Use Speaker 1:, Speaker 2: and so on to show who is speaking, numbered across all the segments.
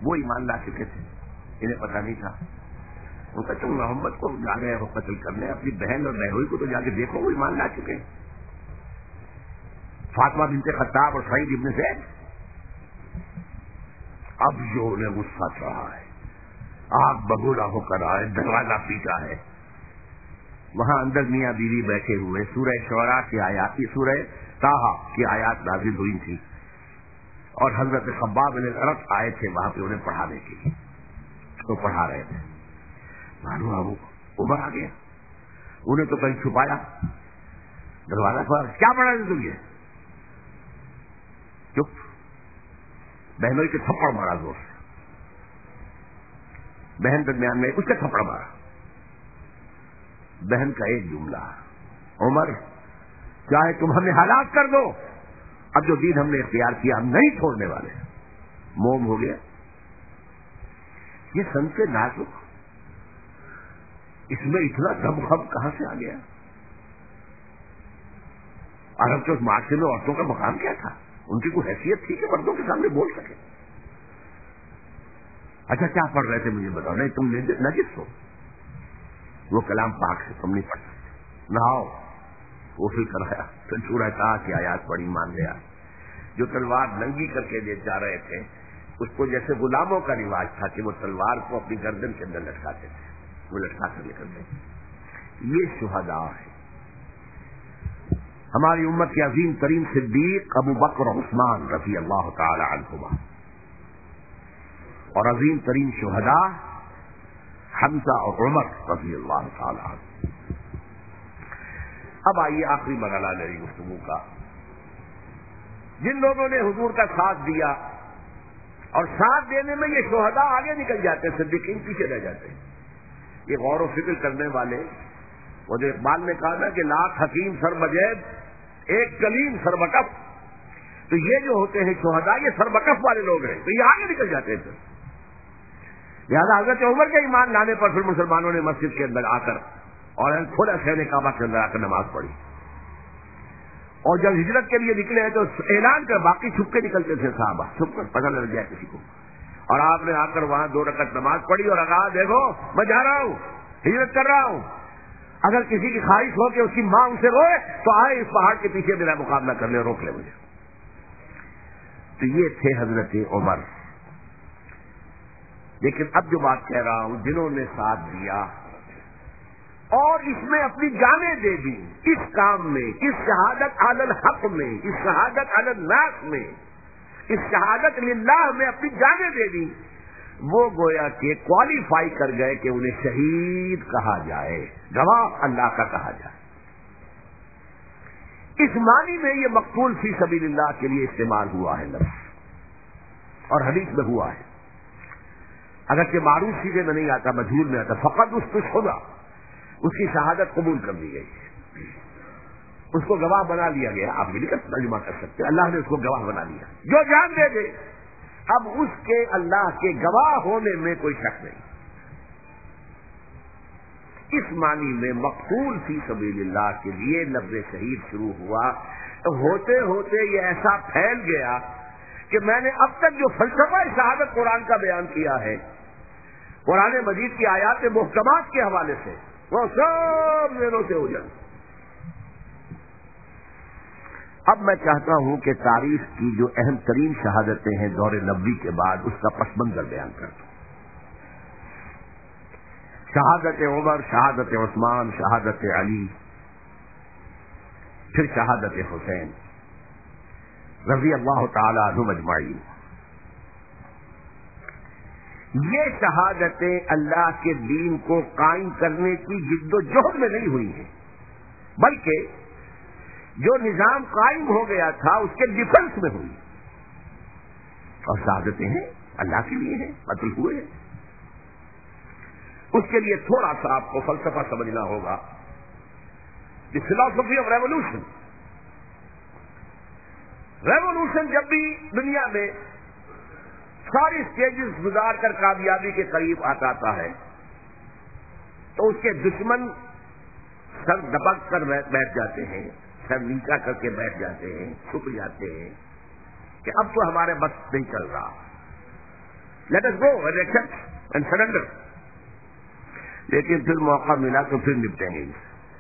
Speaker 1: وہ ایمان لا چکے تھے، انہیں پتہ نہیں تھا. وہ کہتے تم محمد کو جا رہے ہو قتل کرنے، اپنی بہن اور بہنوئی کو تو جا کے دیکھو، وہ ایمان لا چکے ہیں. فاطمہ بنت خطاب اور سعید ابن زید. اب جو انہیں غصہ چڑھا ہے، آگ بگولا ہو کر آئے، دروازہ پیٹا ہے. وہاں اندر میاں بیوی بیٹھے ہوئے، سورہ شعراء کی آیات، سورہ طٰہٰ کی آیات نازل ہوئی تھی اور حضرت خباب بن الارت آئے تھے وہاں پہ انہیں پڑھانے کے لیے. تو پڑھا رہے تھے، معلوم ابو عمر آ گیا. انہیں تو کہیں چھپایا، دروازہ کھولا. کیا پڑھا تھے تم؟ یہ چپ. بہنوئی کے تھپڑ مارا زور سے. بہن درمیان میں اس کے تھپڑ مارا. بہن کا ایک جملہ، عمر چاہے تم ہمیں ہلاک کر دو، اب جو دین ہم نے اختیار کیا ہم نہیں چھوڑنے والے. موم ہو گیا. یہ سن کے نازک، اس میں اتنا دم خم کہاں سے آ گیا؟ عرب کے اس معاشرے میں عورتوں کا مقام کیا تھا؟ ان کی کوئی حیثیت تھی کہ مردوں کے سامنے بول سکے؟ اچھا کیا پڑھ رہے تھے مجھے بتاؤ. نہیں تم نجس ہو، وہ کلام پاک سے تم نہیں پڑھ سکتے. نہاؤ، غسل کرایا، پھر سورہ طٰہٰ کی آیات پڑھی، مان لیا. جو تلوار ننگی کر کے لے جا رہے تھے، اس کو جیسے غلاموں کا رواج تھا کہ وہ تلوار کو اپنی گردن کے اندر لٹکاتے تھے، وہ لٹکا کر نکلتے تھے. یہ شہداء ہے. ہماری امت کے عظیم ترین صدیق ابو بکر و عثمان رضی اللہ تعالی عنہما، اور عظیم ترین شہداء حمزہ اور عمر رضی اللہ تعالی عنہ. اب آئیے آخری مرحلہ میری گفتگو کا. جن لوگوں نے حضور کا ساتھ دیا، اور ساتھ دینے میں یہ شہداء آگے نکل جاتے ہیں، صدیقین پیچھے رہ جاتے ہیں. یہ غور و فکر کرنے والے، وہ جو اقبال نے کہا نا کہ لاکھ حکیم سر بجید ایک کلیم سر بکف، تو یہ جو ہوتے ہیں شہداء یہ سر بکف والے لوگ ہیں، تو یہ آگے نکل جاتے ہیں. لہٰذا حضرت عمر کے ایمان لانے پر پھر مسلمانوں نے مسجد کے اندر آ کر اور کھلا شہر کعبہ کے اندر آ کر نماز پڑھی. اور جب ہجرت کے لیے نکلے ہیں تو اعلان کر، باقی چھپ کے نکلتے تھے صحابہ، چھپ کر پتہ نہ لگ جائے کسی کو. اور آپ نے آ کر وہاں 2 رکعت نماز پڑھی اور کہا دیکھو میں جا رہا ہوں، ہجرت کر رہا ہوں. اگر کسی کی خواہش ہو کہ اس کی ماں ان سے روئے تو آئے اس پہاڑ کے پیچھے میرا مقابلہ کر لے، روک لے مجھے. تو یہ تھے حضرت عمر. لیکن اب جو بات کہہ رہا ہوں، جنہوں نے ساتھ دیا اور اس میں اپنی جانیں دے دی، اس کام میں، اس شہادت علی الحق میں، اس شہادت علی الناس میں، اس شہادت للہ میں اپنی جانیں دے دی، وہ گویا کہ کوالیفائی کر گئے کہ انہیں شہید کہا جائے، گواہ اللہ کا کہا جائے. اس معنی میں یہ مقتول فی سبیل اللہ کے لیے استعمال ہوا ہے لفظ، اور حدیث میں ہوا ہے. اگرچہ معروف سیدھے میں نہیں آتا، مجہول میں آتا. فقط استشہد، اس کی شہادت قبول کر لی گئی، اس کو گواہ بنا لیا گیا. آپ یہ نہیں ترجمہ کر سکتے، اللہ نے اس کو گواہ بنا لیا. جو جان دے دے اب اس کے اللہ کے گواہ ہونے میں کوئی شک نہیں. اس معنی میں مقتول فی سبیل اللہ کے لیے لفظ شہید شروع ہوا. ہوتے ہوتے یہ ایسا پھیل گیا کہ میں نے اب تک جو فلسفہ شہادت قرآن کا بیان کیا ہے، قرآن مجید کی آیات محکمات کے حوالے سے، وہ سب ذہنوں سے ہو جائے. اب میں چاہتا ہوں کہ تاریخ کی جو اہم ترین شہادتیں ہیں دور نبوی کے بعد، اس کا پس منظر بیان کر دوں. شہادت عمر، شہادت عثمان، شہادت علی، پھر شہادت حسین رضی اللہ تعالی عنہم اجمعین. یہ شہادتیں اللہ کے دین کو قائم کرنے کی جد و جہد میں نہیں ہوئی ہیں، بلکہ جو نظام قائم ہو گیا تھا اس کے ڈیفنس میں ہوئی. اور شہادتیں ہیں اللہ کے لیے ہیں، قتل ہوئے ہیں. اس کے لیے تھوڑا سا آپ کو فلسفہ سمجھنا ہوگا. The philosophy of revolution. Revolution جب بھی دنیا میں ساری اسٹیجز گزار کر کامیابی کے قریب آتا ہے تو اس کے دشمن سر دبک کر بیٹھ جاتے ہیں، سر نیچا کر کے بیٹھ جاتے ہیں، چھپ جاتے ہیں کہ اب تو ہمارے بس نہیں چل رہا. Let us go and accept and surrender. لیکن پھر موقع ملا تو پھر نپٹیں گے.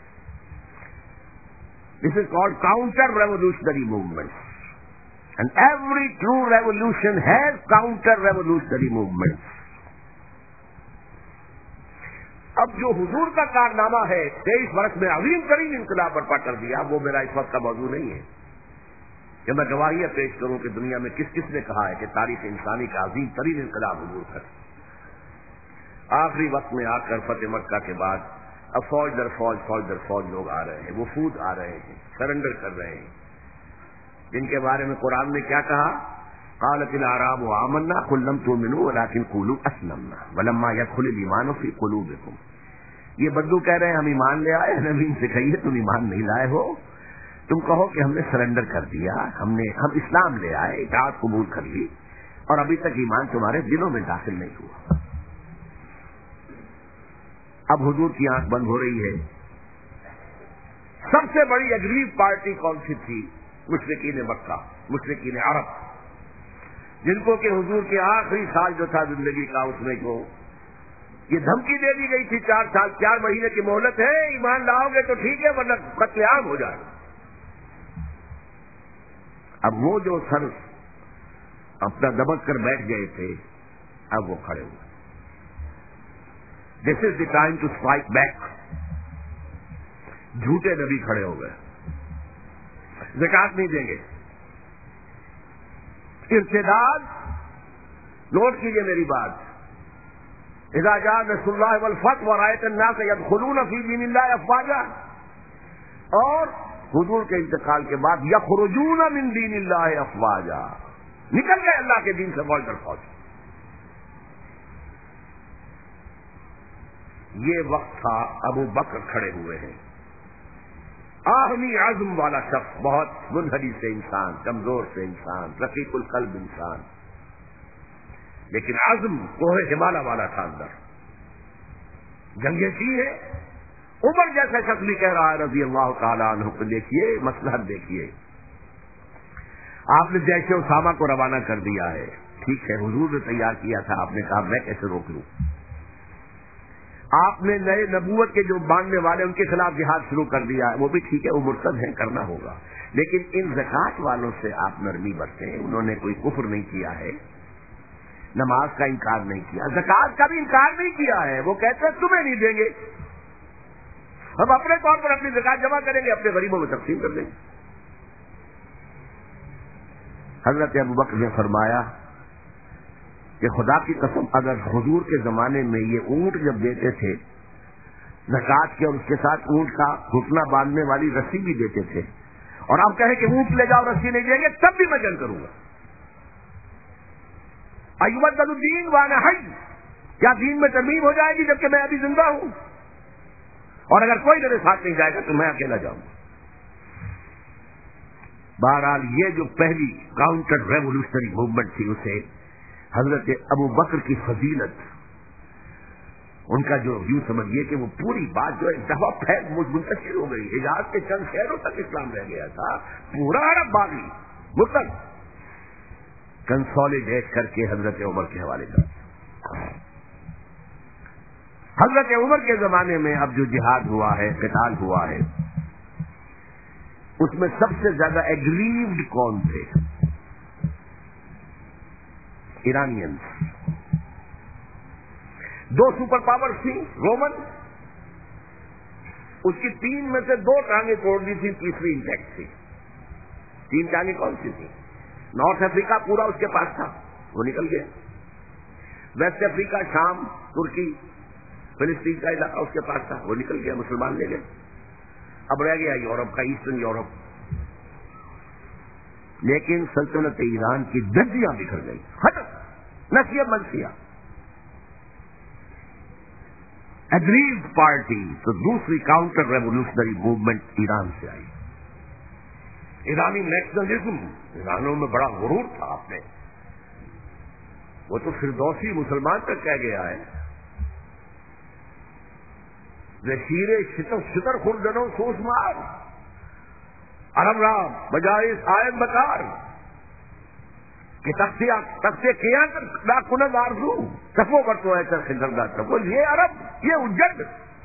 Speaker 1: This is called counter revolutionary movement. And every true revolution has counter revolutionary movement. اب جو حضور کا کارنامہ ہے 23 برس میں عظیم ترین انقلاب برپا کر دیا، وہ میرا اس وقت کا موضوع نہیں ہے کہ میں گواہیاں پیش کروں کہ دنیا میں کس کس نے کہا ہے کہ تاریخ انسانی کا عظیم ترین انقلاب حضور کا. آخری وقت میں آ کر فتح مکہ کے بعد اب فوج در فوج لوگ آ رہے ہیں، وفود آ رہے ہیں، سرنڈر کر رہے ہیں، جن کے بارے میں قرآن نے کیا کہا؟ قالت الاعراب آمنا قل لم تؤمنوا ولكن قولوا اسلمنا ولما يدخل الايمان في قلوبكم. یہ بدو کہہ رہے ہیں ہم ایمان لے آئے. نبی سے کہیے تم ایمان نہیں لائے ہو، تم کہو کہ ہم نے سرنڈر کر دیا، ہم اسلام لے آئے، اطاعت قبول کر لی، اور ابھی تک ایمان تمہارے دلوں میں داخل نہیں ہوا. اب حضور کی آنکھ بند ہو رہی ہے. سب سے بڑی اگریو پارٹی کون سی تھی؟ مشرکین مکہ، مشرکین عرب، جن کو کہ حضور کے آخری سال جو تھا زندگی کا، اس میں کو یہ دھمکی دے دی گئی تھی 4 مہینے کی مہلت ہے، ایمان لاؤ گے تو ٹھیک ہے ورنہ قتل عام ہو جائے. اب وہ جو سر اپنا دبک کر بیٹھ گئے تھے اب وہ کھڑے ہوئے. This is the time to strike back. جھوٹے نبی کھڑے ہو گئے، زکات نہیں دیں گے. ارتداد، نوٹ کیجئے میری بات، اذا جاء نصر اللہ والفتح ورأیت الناس يدخلون فی دین اللہ افواجا، اور حضور کے انتقال کے بعد یخرجون من دین اللہ افواجا، نکل گئے اللہ کے دین سے فوج در فوج. یہ وقت تھا ابو بکر کھڑے ہوئے ہیں، آہمی عزم والا شخص، بہت منحنی سے انسان، کمزور سے انسان، رقیق القلب انسان، لیکن عزم کوہ ہمالیہ والا تھا اندر. جنگیں کی ہے. عمر جیسا شخص بھی کہہ رہا ہے رضی اللہ تعالیٰ عنہ کو دیکھیے، مصلحت دیکھیے. آپ نے جیش اسامہ کو روانہ کر دیا ہے، ٹھیک ہے، حضور نے تیار کیا تھا، آپ نے کہا میں کیسے روک لوں. آپ نے نئے نبوت کے جو ماننے والے ان کے خلاف جہاد شروع کر دیا ہے، وہ بھی ٹھیک ہے، وہ مرتد ہیں، کرنا ہوگا، لیکن ان زکات والوں سے آپ نرمی برتیں. انہوں نے کوئی کفر نہیں کیا ہے، نماز کا انکار نہیں کیا، زکات کا بھی انکار نہیں کیا ہے. وہ کہتے ہیں تمہیں نہیں دیں گے، ہم اپنے طور پر اپنی زکات جمع کریں گے، اپنے غریبوں میں تقسیم کر دیں گے. حضرت ابوبکر نے فرمایا کہ خدا کی قسم اگر حضور کے زمانے میں یہ اونٹ جب دیتے تھے زکات کے، اور اس کے ساتھ اونٹ کا گھٹنا باندھنے والی رسی بھی دیتے تھے، اور آپ کہیں کہ اونٹ لے جاؤ رسی نہیں دیں گے، تب بھی میں جنگ کروں گا. ایبدل الدین وانا حی، کیا دین میں ترمیم ہو جائے گی جبکہ میں ابھی زندہ ہوں؟ اور اگر کوئی میرے ساتھ نہیں جائے گا تو میں اکیلا جاؤں گا. بہرحال یہ جو پہلی کاؤنٹر ریولیوشنری موومنٹ تھی، اسے حضرت ابو بکر کی فضیلت، ان کا جو یوں سمجھیے کہ وہ پوری بات جو ایک دفعہ منتشر ہو گئی. حجاز کے چند شہروں تک اسلام رہ گیا تھا، پورا عرب باغی مطلق کنسالیڈیٹ کر کے حضرت عمر کے حوالے کر. حضرت عمر کے زمانے میں اب جو جہاد ہوا ہے، قتال ہوا ہے، اس میں سب سے زیادہ ایگریوڈ کون تھے؟ ایرانینز. 2 سپر پاور تھی، رومن، اس کی 3 میں سے 2 ٹانگیں توڑ دی تھی، تیسری انٹیکٹ تھی. 3 ٹانگیں کون سی تھی؟ نارتھ افریقہ پورا اس کے پاس تھا، وہ نکل گیا. ویسٹ افریقہ، شام، ترکی، فلسطین کا علاقہ اس کے پاس تھا، وہ نکل گیا، مسلمان لے گئے. اب رہ گیا یورپ کا، ایسٹرن یورپ. لیکن سلطنت ایران کی دھجیاں بکھر گئی، نسیب منسیہ. اگریوڈ پارٹی تو دوسری کاؤنٹر ریولیوشنری موومنٹ ایران سے آئی. ایرانی نیشنلزم، ایرانوں میں بڑا غرور تھا. آپ نے وہ تو فردوسی مسلمان تک کہہ گیا ہے، شیر شتر خوردنوں سوس مار، عرب رام بجائے آئن بکار. کہ تختے قیامت لا کنز آرزو صفوں پر تو ہے چرخ گردہ تک. یہ عرب، یہ اجڑ،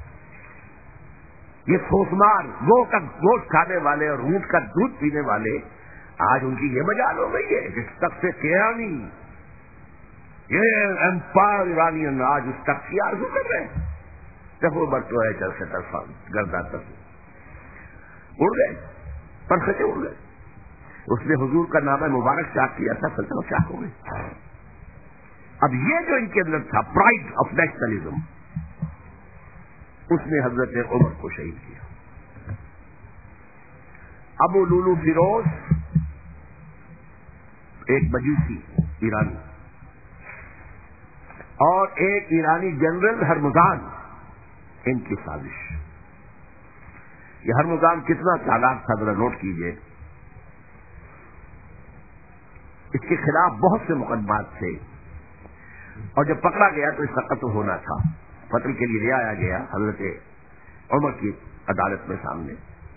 Speaker 1: یہ سوسمار، گو کا گوشت کھانے والے اور اونٹ کا دودھ پینے والے، آج ان کی یہ مجال ہو گئی ہے کہ تخت کیانی، یہ امپائر ایرانین آج اس تخت کی آرزو کر رہے ہیں. صفوں پر تو ہے چرخ گردہ تک اڑ گئے، پرختے اڑ گئے. اس نے حضور کا نام مبارک چاک کیا تھا، سلطنت چاک ہو گئی. اب یہ جو ان کے اندر تھا پرائڈ آف نیشنلزم، اس نے حضرت عمر کو شہید کیا. ابو لولو فیروز ایک مجوسی ایرانی اور ایک ایرانی جنرل ہرمزان، ان کی سازش. یہ ہرمزان کتنا چالاک تھا ذرا نوٹ کیجئے. اس کے خلاف بہت سے مقدمات تھے اور جب پکڑا گیا تو اس کا قتل ہونا تھا. قتل کے لیے لے آیا گیا حضرت عمر کی عدالت میں سامنے.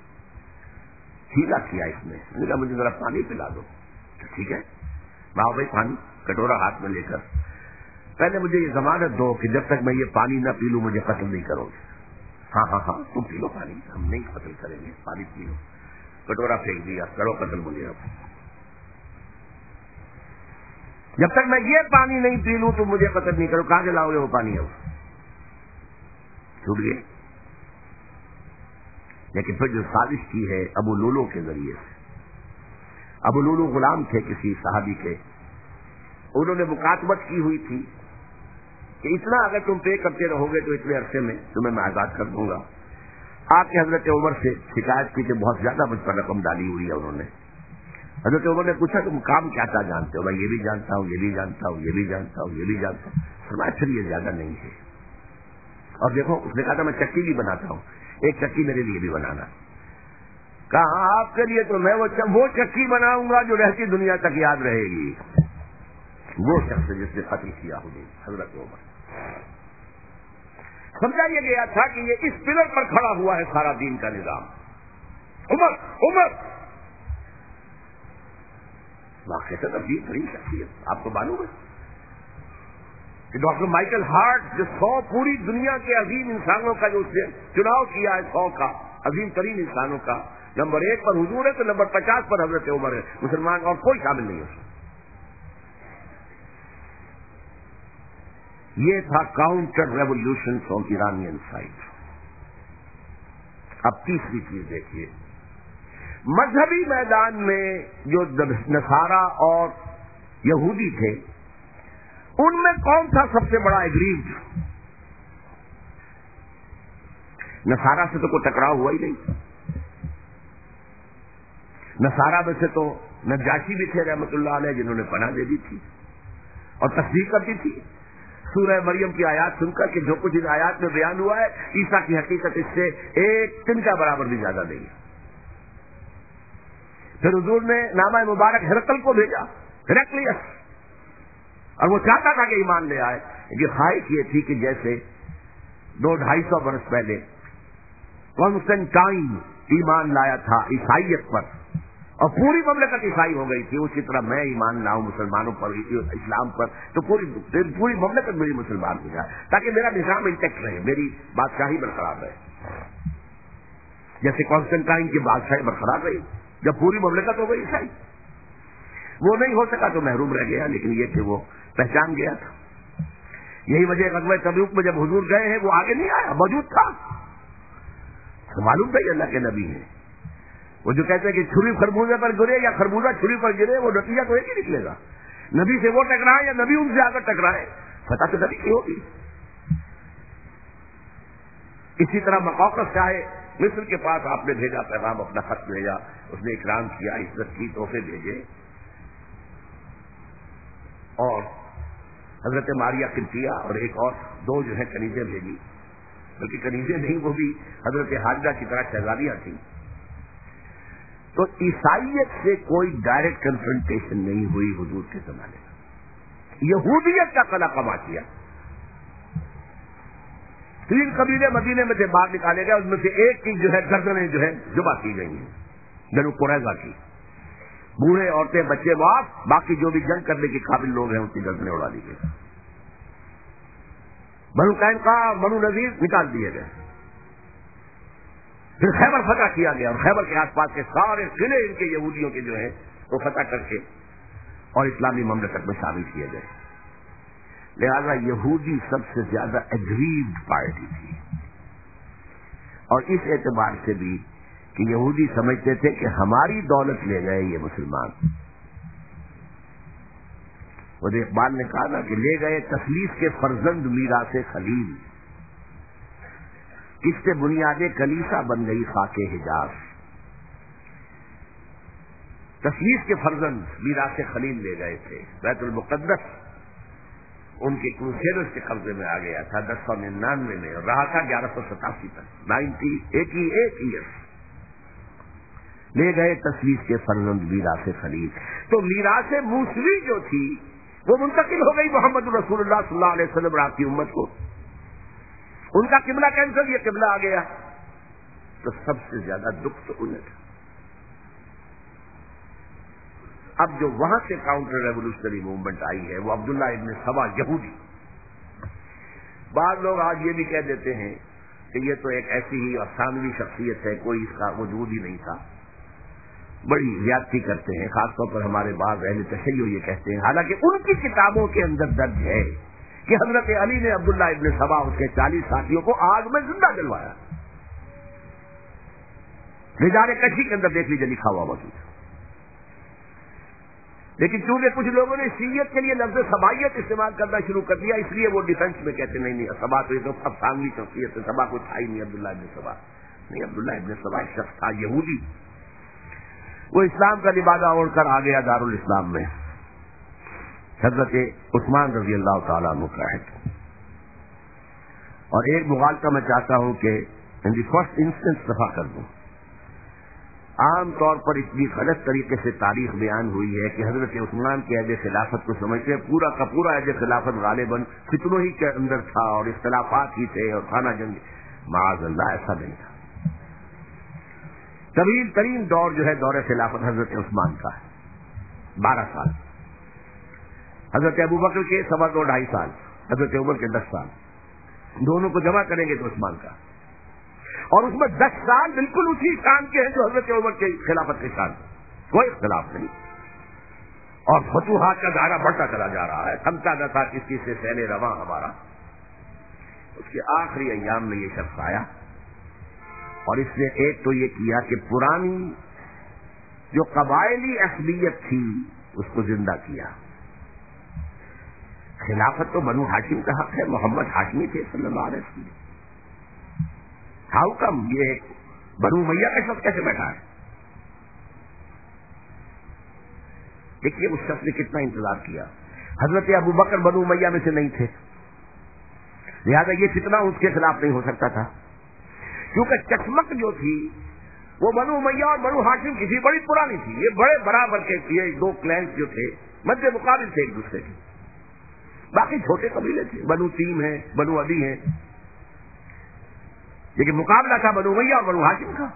Speaker 1: ہیلا کیا اس نے کہا مجھے ذرا پانی پلا دو. ٹھیک ہے باؤ بھائی پانی، کٹورا ہاتھ میں لے کر، پہلے مجھے یہ ضمانت دو کہ جب تک میں یہ پانی نہ پی لوں مجھے قتل نہیں کرو گے. ہاں ہاں ہاں تم پی لو پانی، ہم نہیں قتل کریں گے، پانی پی لو. کٹورا پھینک دیا، کرو قتل مجھے. اب جب تک میں یہ پانی نہیں پی لوں تو مجھے قتل نہیں کرو. کہاں سے لاؤ گے وہ پانی؟ اب چھوٹ گئے. لیکن پھر جو سازش کی ہے ابو لولو کے ذریعے سے، ابو لولو غلام تھے کسی صحابی کے، انہوں نے مکاتبت کی ہوئی تھی کہ اتنا اگر تم پے کرتے رہو گے تو اتنے عرصے میں تمہیں میں آزاد کر دوں گا. آپ کے حضرت عمر سے شکایت کی کہ بہت زیادہ مجھ پر رقم ڈالی ہوئی ہے انہوں نے. حضرت عمر نے پوچھا تم کام کیا کیا جانتے ہو؟ میں یہ بھی جانتا ہوں، یہ بھی جانتا ہوں، یہ بھی جانتا ہوں، یہ بھی جانتا ہوں. فرمایا پھر یہ زیادہ نہیں ہے. اور دیکھو اس نے کہا تھا میں چکی بھی بناتا ہوں، ایک چکی میرے لیے بھی بنانا. کہا آپ کے لیے تو میں وہ چکی بناؤں گا جو رہتی دنیا تک یاد رہے گی. وہ شخص جس نے قتل کیا حضرت عمر. سمجھا یہ گیا تھا کہ یہ اس پلر پر کھڑا ہوا ہے سارا دین کا نظام. عمر واقعی تبدیل ترین شخصیت آپ کو معلوم ہے کہ ڈاکٹر مائیکل ہارٹ جو 100 پوری دنیا کے عظیم انسانوں کا جو اس نے چناؤ کیا ہے 100 کا عظیم ترین انسانوں کا، نمبر 1 پر حضور ہے تو نمبر 50 پر حضرت عمر ہے. مسلمان اور کوئی شامل نہیں ہے. یہ تھا counter revolution from Iranian side. اب تیسری چیز دیکھیے، مذہبی میدان میں جو نصارہ اور یہودی تھے ان میں کون تھا سب سے بڑا ایگریڈ؟ نصارہ سے تو کوئی ٹکراؤ ہوا ہی نہیں. نصارہ میں سے تو نجاشی بھی تھے رحمت اللہ علیہ جنہوں نے پناہ دے دی تھی اور تصدیق کرتی تھی سورہ مریم کی آیات سن کر کہ جو کچھ ان آیات میں بیان ہوا ہے عیسیٰ کی حقیقت اس سے ایک تن کا برابر بھی زیادہ نہیں ہے. پھر حضور نے نامہ مبارک ہرقل کو بھیجا، ہرقلیس، اور وہ چاہتا تھا کہ ایمان لے آئے. یہ خواہش یہ تھی کہ جیسے 200-250 برس پہلے کانسٹنٹائن ایمان لایا تھا عیسائیت پر اور پوری مملکت عیسائی ہو گئی تھی، اسی طرح میں ایمان لاؤں مسلمانوں پر، اسلام پر، تو پوری مملکت میری مسلمان ہو جائے تاکہ میرا نظام انٹیکٹ رہے، میری بادشاہی برقرار رہے. جیسے کانسٹنٹائن کی بادشاہی برقرار رہی جب پوری مملکت ہو گئی عیسائی. وہ نہیں ہو سکا تو محروم رہ گیا، لیکن یہ کہ وہ پہچان گیا تھا. یہی وجہ غزوہ تبوک میں جب حضور گئے ہیں وہ آگے نہیں آیا، موجود تھا. معلوم تھا یہ اللہ کے نبی ہیں. وہ جو کہتے ہیں کہ چھری خربوزے پر گرے یا خربوزہ چھری پر گرے، وہ نتیجہ تو ایک ہی نکلے گا. نبی سے وہ ٹکرائے یا نبی ان سے آ کر ٹکرائے، فتح تو نبی کی ہوگی. اسی طرح مقوقس چاہے مصر کے پاس آپ نے بھیجا پیغام، اپنا خط بھیجا، اس نے اکرام کیا، عزت کی، تحفے بھیجے. اور حضرت ماریہ قبطیہ اور ایک اور 2 جو ہے کنیزیں بھیجی، بلکہ کنیزیں نہیں وہ بھی حضرت حاجرہ کی طرح شہزادیاں تھیں. تو عیسائیت سے کوئی ڈائریکٹ کنفرنٹیشن نہیں ہوئی حضور کے زمانے میں. یہودیت کا قلع کما کیا. 3 قبیلے مدینے میں سے باہر نکالے گئے، ان میں سے ایک کی جو ہے گردنیں جو ہے ذبح کی گئی ہیں، بنو قریظہ کی. بوڑھے عورتیں بچے معاف، باقی جو بھی جنگ کرنے کے قابل لوگ ہیں ان کی گردنیں اڑا دی گئی. بنو قینقاع، بنو نذیر نکال دیے گئے. پھر خیبر فتح کیا گیا اور خیبر کے آس پاس کے سارے قلعے ان کے یہودیوں کے جو ہیں وہ فتح کر کے اور اسلامی مملکت میں شامل کیے گئے. لہذا یہودی سب سے زیادہ اگریوڈ پارٹی تھی، اور اس اعتبار سے بھی کہ یہودی سمجھتے تھے کہ ہماری دولت لے گئے یہ مسلمان. وہ اقبال نے کہا نا کہ لے گئے تسلیس کے فرزند میراث خلیل، کس سے بنیاد کلیسا بن گئی خاک حجاز. تسلیس کے فرزند میراث خلیل لے گئے تھے. بیت المقدس ان کے کروسیڈرز کے قبضے میں آ گیا تھا 1099 میں، اور رہا تھا 1187 تک، 88 ایئرس. لے گئے تسلیس کے فرزند میراث خلیل. تو میراث موسوی جو تھی وہ منتقل ہو گئی محمد رسول اللہ صلی اللہ علیہ وسلم اور آپ کی امت کو. ان کا قبلہ کینسل، یہ قبلہ آ گیا. تو سب سے زیادہ دکھ تو انہیں تھا. اب جو وہاں سے کاؤنٹر ریولوشنری موومنٹ آئی ہے وہ عبداللہ ابن سبا یہودی. بعض لوگ آج یہ بھی کہہ دیتے ہیں کہ یہ تو ایک ایسی ہی افسانوی شخصیت ہے، کوئی اس کا وجود ہی نہیں تھا. بڑی زیادتی کرتے ہیں، خاص طور پر ہمارے بعض اہل تشیع یہ کہتے ہیں، حالانکہ ان کی کتابوں کے اندر درج ہے کہ حضرت علی نے عبداللہ ابن سبا اس کے 40 ساتھیوں کو آگ میں زندہ جلوایا. رجال کشی کے اندر دیکھ لیجیے لکھا ہوا موجود ہے. لیکن چونکہ کچھ لوگوں نے شیعت کے لیے لفظ سبائیت استعمال کرنا شروع کر دیا، اس لیے وہ ڈیفینس میں کہتے نہیں سبا تو یہ تو افسانوی شخصیت ہے، سبا کوئی تھا ہی نہیں عبداللہ ابن سبا. نہیں، عبداللہ ابن سبا ایک شخص تھا یہودی. وہ اسلام کا لبادہ اوڑھ کر آ گیا دارالاسلام میں. حضرت عثمان رضی اللہ تعالیٰ عنہ کا ہے. اور ایک مغالطہ میں چاہتا ہوں کہ ان دی فرسٹ انسٹنس دفاع کر دوں. عام طور پر اتنی غلط طریقے سے تاریخ بیان ہوئی ہے کہ حضرت عثمان کے عہد خلافت کو سمجھتے ہیں پورا کا پورا عہد خلافت غالباً فتنوں ہی کے اندر تھا اور اختلافات ہی تھے اور خانہ جنگ. معاذ اللہ، ایسا نہیں تھا. طویل ترین دور جو ہے دور خلافت حضرت عثمان کا ہے، 12 سال. حضرت ابو بکر کے 2.5 سال، حضرت عمر کے 10 سال. دونوں کو جمع کریں گے تو عثمان کا. اور اس میں 10 سال بالکل اسی شان کے ہیں جو حضرت عمر کے خلافت کے شان، کوئی اختلاف نہیں. اور فتوحات کا دائرہ بڑھتا چلا جا رہا ہے، تھمتا نہ تھا کسی سے سیل رواں ہمارا. اس کے آخری ایام میں یہ شخص آیا اور اس نے ایک تو یہ کیا کہ پرانی جو قبائلی اصلیت تھی اس کو زندہ کیا. خلافت تو بنو ہاشم کا حق ہے، محمد ہاشمی تھے صلی اللہ علیہ وسلم. ہاؤ کم یہ بنو امیہ کا شخص کیسے بیٹھا ہے؟ دیکھیے اس شخص نے کتنا انتظار کیا. حضرت ابو بکر بنو امیہ میں سے نہیں تھے، لہذا یہ فتنہ اس کے خلاف نہیں ہو سکتا تھا، کیونکہ چکمک جو تھی وہ بنو امیہ اور بنو ہاشم کی تھی، بڑی پرانی تھی. یہ بڑے برابر کے یہ 2 کلینز جو تھے مد مقابل تھے ایک دوسرے کے. باقی چھوٹے قبیلے تھے، بنو تیم ہیں، بنو عدی ہیں، لیکن مقابلہ تھا بنو امیہ اور بنو ہاشم کا.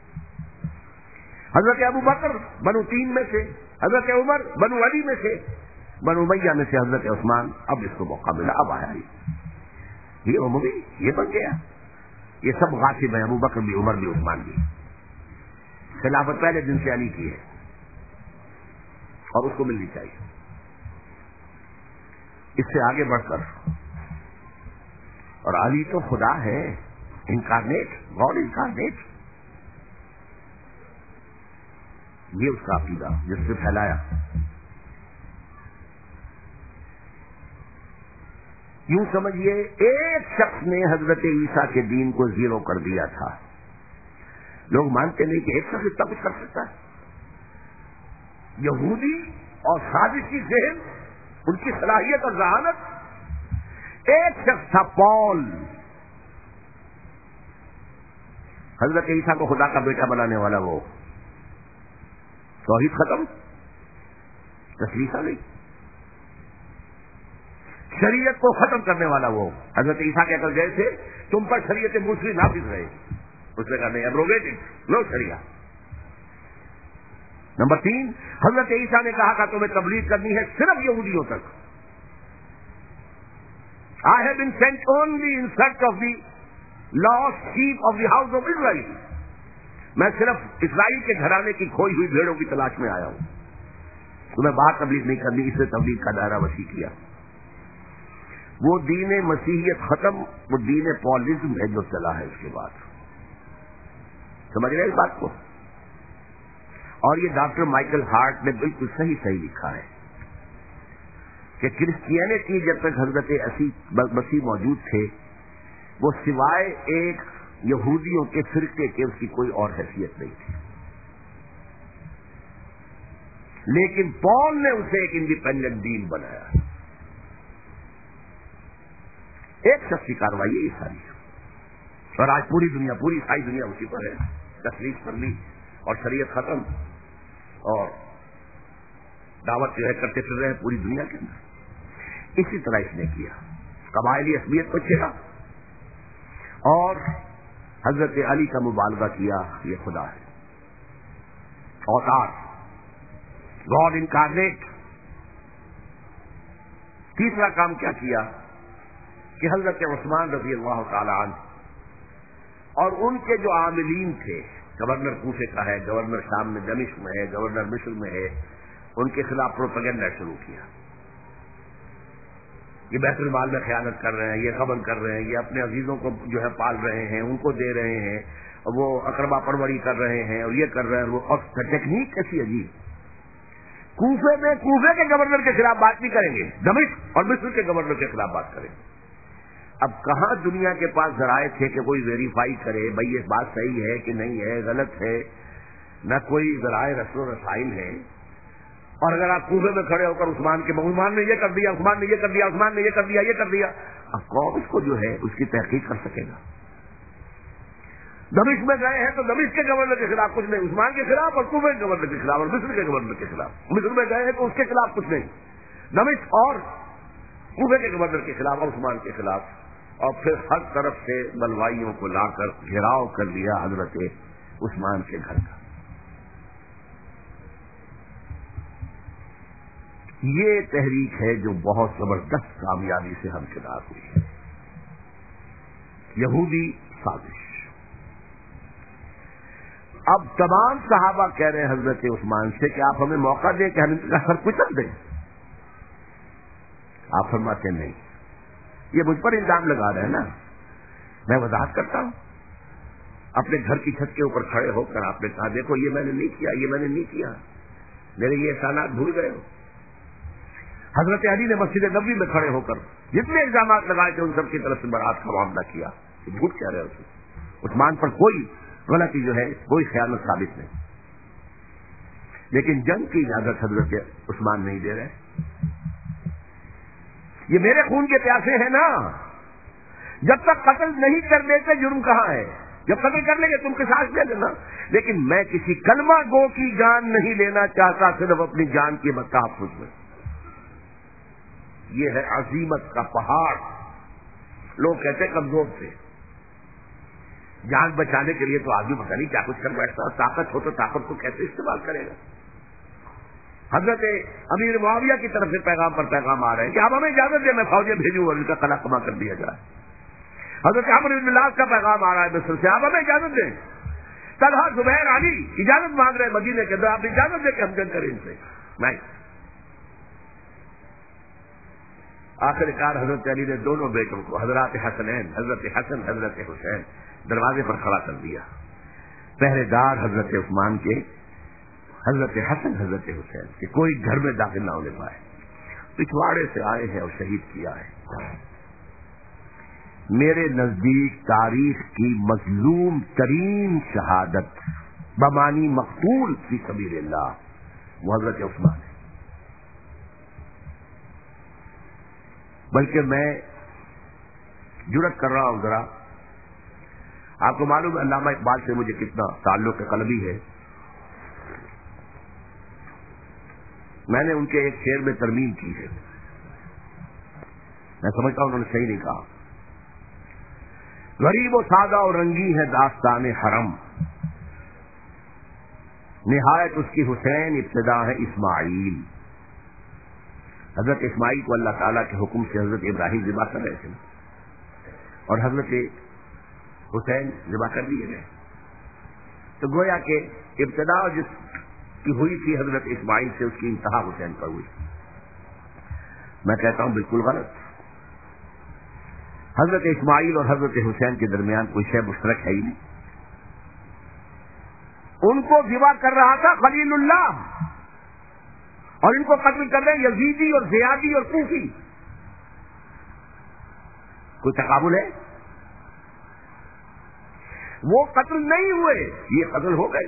Speaker 1: حضرت ابو بکر بنو تیم میں سے، حضرت عمر بنو علی میں سے، بنو امیہ میں سے حضرت عثمان. اب اس کو موقع ملا، اب آیا یہ عمومی، یہ بن گیا. یہ سب غاصب ہیں، ابو بکر بھی، عمر بھی، عثمان بھی. خلافت پہلے دن سے علی کی ہے اور اس کو ملنی چاہیے. اس سے آگے بڑھ کر، اور علی تو خدا ہے، انکارنیٹ، گاڈ انکارنیٹ. یہ اس کا عقیدہ جس سے پھیلایا. یوں سمجھیے ایک شخص نے حضرت عیسیٰ کے دین کو زیرو کر دیا تھا. لوگ مانتے نہیں کہ ایک شخص اتنا کچھ کر سکتا ہے. یہودی اور سازشی ذہن، ان کی صلاحیت اور ذہانت. ایک شخص تھا پال، حضرت عیسیٰ کو خدا کا بیٹا بنانے والا. وہ توحید ختم، تسلیسہ نہیں. شریعت کو ختم کرنے والا وہ حضرت عیسیٰ کے عقل جیسے تم پر شریعت موسوی نافذ رہے. اس نے کہا نہیں، ابروگیٹڈ، نو شریعہ. نمبر 3، حضرت عیسیٰ نے کہا کہ تمہیں تبلیغ کرنی ہے صرف یہودیوں تک. I have been sent only in search of the lost sheep of the house of Israel. میں صرف اسرائیل کے گھرانے کی کھوئی ہوئی بھیڑوں کی تلاش میں آیا ہوں. تمہیں باہر تبلیغ نہیں کرنی، اس سے تبلیغ کا دائرہ وسیع کیا. وہ دین مسیحیت ختم، وہ دین پالزم ہے جو چلا ہے اس کے بعد. سمجھ رہے اس بات کو؟ اور یہ ڈاکٹر مائیکل ہارٹ نے بالکل صحیح لکھا ہے کہ کرسچینٹی جب تک حضرت مسیح موجود تھے وہ سوائے ایک یہودیوں کے فرقے کے اس کی کوئی اور حیثیت نہیں تھی. لیکن پال نے اسے ایک انڈیپینڈنٹ دین بنایا. ایک شخص کی کاروائی ہے یہ ساری، اور آج پوری عیسائی دنیا اسی پر ہے. تسلیم کر لی اور شریعت ختم، اور دعوت جو ہے کرتے پھر رہے ہیں پوری دنیا کے اندر. اسی طرح اس نے کیا، قبائلی عصبیت کو چھیڑا اور حضرت علی کا مبالغہ کیا یہ خدا ہے، اوتار، گاڈ انکارنیٹ. تیسرا کام کیا کیا کہ حضرت عثمان رضی اللہ تعالی عنہ اور ان کے جو عاملین تھے، گورنر کوفے کا ہے، گورنر شام میں دمشق میں ہے، گورنر مصر میں ہے، ان کے خلاف پروپیگنڈا شروع کیا. یہ بیت المال میں خیانت کر رہے ہیں، یہ غبن کر رہے ہیں، یہ اپنے عزیزوں کو جو ہے پال رہے ہیں، ان کو دے رہے ہیں، وہ اقربا پروری کر رہے ہیں اور یہ کر رہے ہیں. وہ اور ٹیکنیک کیسی عجیب. کوفے کے گورنر کے خلاف بات نہیں کریں گے، دمشق اور مصر کے گورنر کے خلاف بات کریں گے. اب کہاں دنیا کے پاس ذرائع تھے کہ کوئی ویریفائی کرے بھائی یہ بات صحیح ہے کہ نہیں ہے، غلط ہے؟ نہ کوئی ذرائع رسل و رسائل ہے. اور اگر آپ کوفے میں کھڑے ہو کر عثمان نے یہ کر دیا، عثمان نے یہ کر دیا، عثمان نے یہ کر دیا، یہ کر دیا، اب کون اس کو جو ہے اس کی تحقیق کر سکے گا؟ دمشق میں گئے ہیں تو دمشق کے گورنر کے خلاف کچھ نہیں، عثمان کے خلاف، اور کوفے کے گورنر کے خلاف، اور مصر کے گورنر کے خلاف. مصر میں گئے ہیں تو اس کے خلاف کچھ نہیں، دمشق اور کوفے کے گورنر کے خلاف اور عثمان کے خلاف. اور پھر ہر طرف سے بلوائیوں کو لا کر گھیراؤ کر لیا حضرت عثمان کے گھر کا. یہ تحریک ہے جو بہت زبردست کامیابی سے ہمکنار ہوئی ہے. یہودی سازش. اب تمام صحابہ کہہ رہے ہیں حضرت عثمان سے کہ آپ ہمیں موقع دیں کہ ہم ان کا سر کچل دیں. آپ فرماتے نہیں، یہ مجھ پر الزام لگا رہے ہیں نا. میں وضاحت کرتا ہوں. اپنے گھر کی چھت کے اوپر کھڑے ہو کر آپ نے کہا دیکھو یہ میں نے نہیں کیا، یہ میں نے نہیں کیا، میرے یہ احسانات بھول گئے ہو. حضرت علی نے مسجد نبوی میں کھڑے ہو کر جتنے الزامات لگائے تھے ان سب کی طرف سے برات کا معاملہ کیا. جھوٹ کہہ رہے ہو. عثمان پر کوئی غلطی جو ہے کوئی خیانت ثابت نہیں. لیکن جنگ کی اجازت حضرت عثمان نہیں دے رہے. یہ میرے خون کے پیاسے ہیں نا. جب تک قتل نہیں کر دیتے جرم کہاں ہے؟ جب قتل کر لیں گے تم قصاص دے دینا. لیکن میں کسی کلمہ گو کی جان نہیں لینا چاہتا، صرف اپنی جان کی تحفظ میں. یہ ہے عظیمت کا پہاڑ. لوگ کہتے کمزور تھے. جان بچانے کے لیے تو آدمی پتہ نہیں کیا کچھ کر بیٹھتا. طاقت ہو تو طاقت کو کیسے استعمال کرے گا؟ حضرت امیر معاویہ کی طرف سے پیغام پر پیغام آ رہے ہیں کہ آپ ہمیں اجازت دیں میں فوجیں بھیجوں اور ان کا قلعہ کما کر دیا جائے. حضرت عمرو بن العاص کا پیغام آ رہا ہے مصر سے، آپ ہمیں اجازت دیں. طلحہ زبیر علی اجازت مانگ رہے ہیں مدینے کے اندر، آپ اجازت دیں کہ ہم جنگ کریں ان سے. نہیں. آخر کار حضرت علی نے دونوں بیٹوں کو حضرات حسنین، حضرت حسن حضرت حسین دروازے پر کھڑا کر دیا. پہرے دار حضرت عثمان کے، حضرت حسن حضرت حسین کہ کوئی گھر میں داخل نہ ہونے پائے. پچھواڑے سے آئے ہیں اور شہید کیا ہے. میرے نزدیک تاریخ کی مظلوم ترین شہادت بمانی مقتول فی سبیل اللہ وہ حضرت عثمان ہے. بلکہ میں جرأت کر رہا ہوں ذرا، آپ کو معلوم ہے علامہ اقبال سے مجھے کتنا تعلق قلبی ہے. میں نے ان کے ایک شعر میں ترمیم کی ہے. میں سمجھتا ہوں انہوں نے صحیح نہیں کہا. غریب و سادہ اور رنگی ہے داستان حرم، نہایت اس کی حسین ابتدا ہے اسماعیل. حضرت اسماعیل کو اللہ تعالیٰ کے حکم سے حضرت ابراہیم ذبح کر رہے تھے اور حضرت حسین ذبح کر دیے گئے. تو گویا کہ ابتدا جس کی ہوئی تھی حضرت اسماعیل سے، اس کی انتہا حسین پر ہوئی. میں کہتا ہوں بالکل غلط. حضرت اسماعیل اور حضرت حسین کے درمیان کوئی شے مشترک ہے ہی نہیں. ان کو ذبح کر رہا تھا خلیل اللہ، اور ان کو قتل کر رہے ہیں یزیدی اور زیادی اور کوفی. کوئی تقابل ہے؟ وہ قتل نہیں ہوئے، یہ قتل ہو گئے.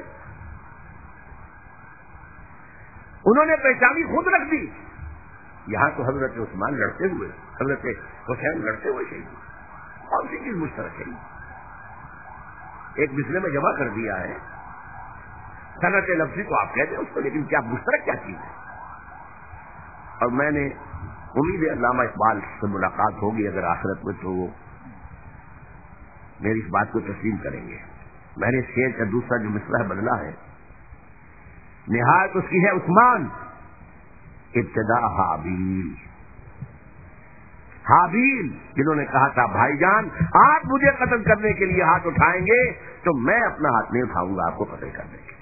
Speaker 1: انہوں نے پہچانی خود رکھ دی. یہاں تو حضرت عثمان لڑتے ہوئے، حضرت حسین لڑتے ہوئے شہید ہوئے. کون سی چیز مشترک ہے؟ ایک مسئلے میں جمع کر دیا ہے. صنعت لفظی تو آپ کہتے ہیں اس کو، لیکن کیا مشترک کیا چیز ہے؟ اور میں نے امید ہے علامہ اقبال سے ملاقات ہوگی اگر آخرت میں، تو وہ میری اس بات کو تسلیم کریں گے. میں نے شعر کا دوسرا جو مصرع بدلا ہے، نہایت اس کی ہے عثمان ابتدا حابیل. حابیل جنہوں نے کہا تھا بھائی جان آپ مجھے قتل کرنے کے لیے ہاتھ اٹھائیں گے تو میں اپنا ہاتھ نہیں اٹھاؤں گا آپ کو قتل کرنے کے لیے.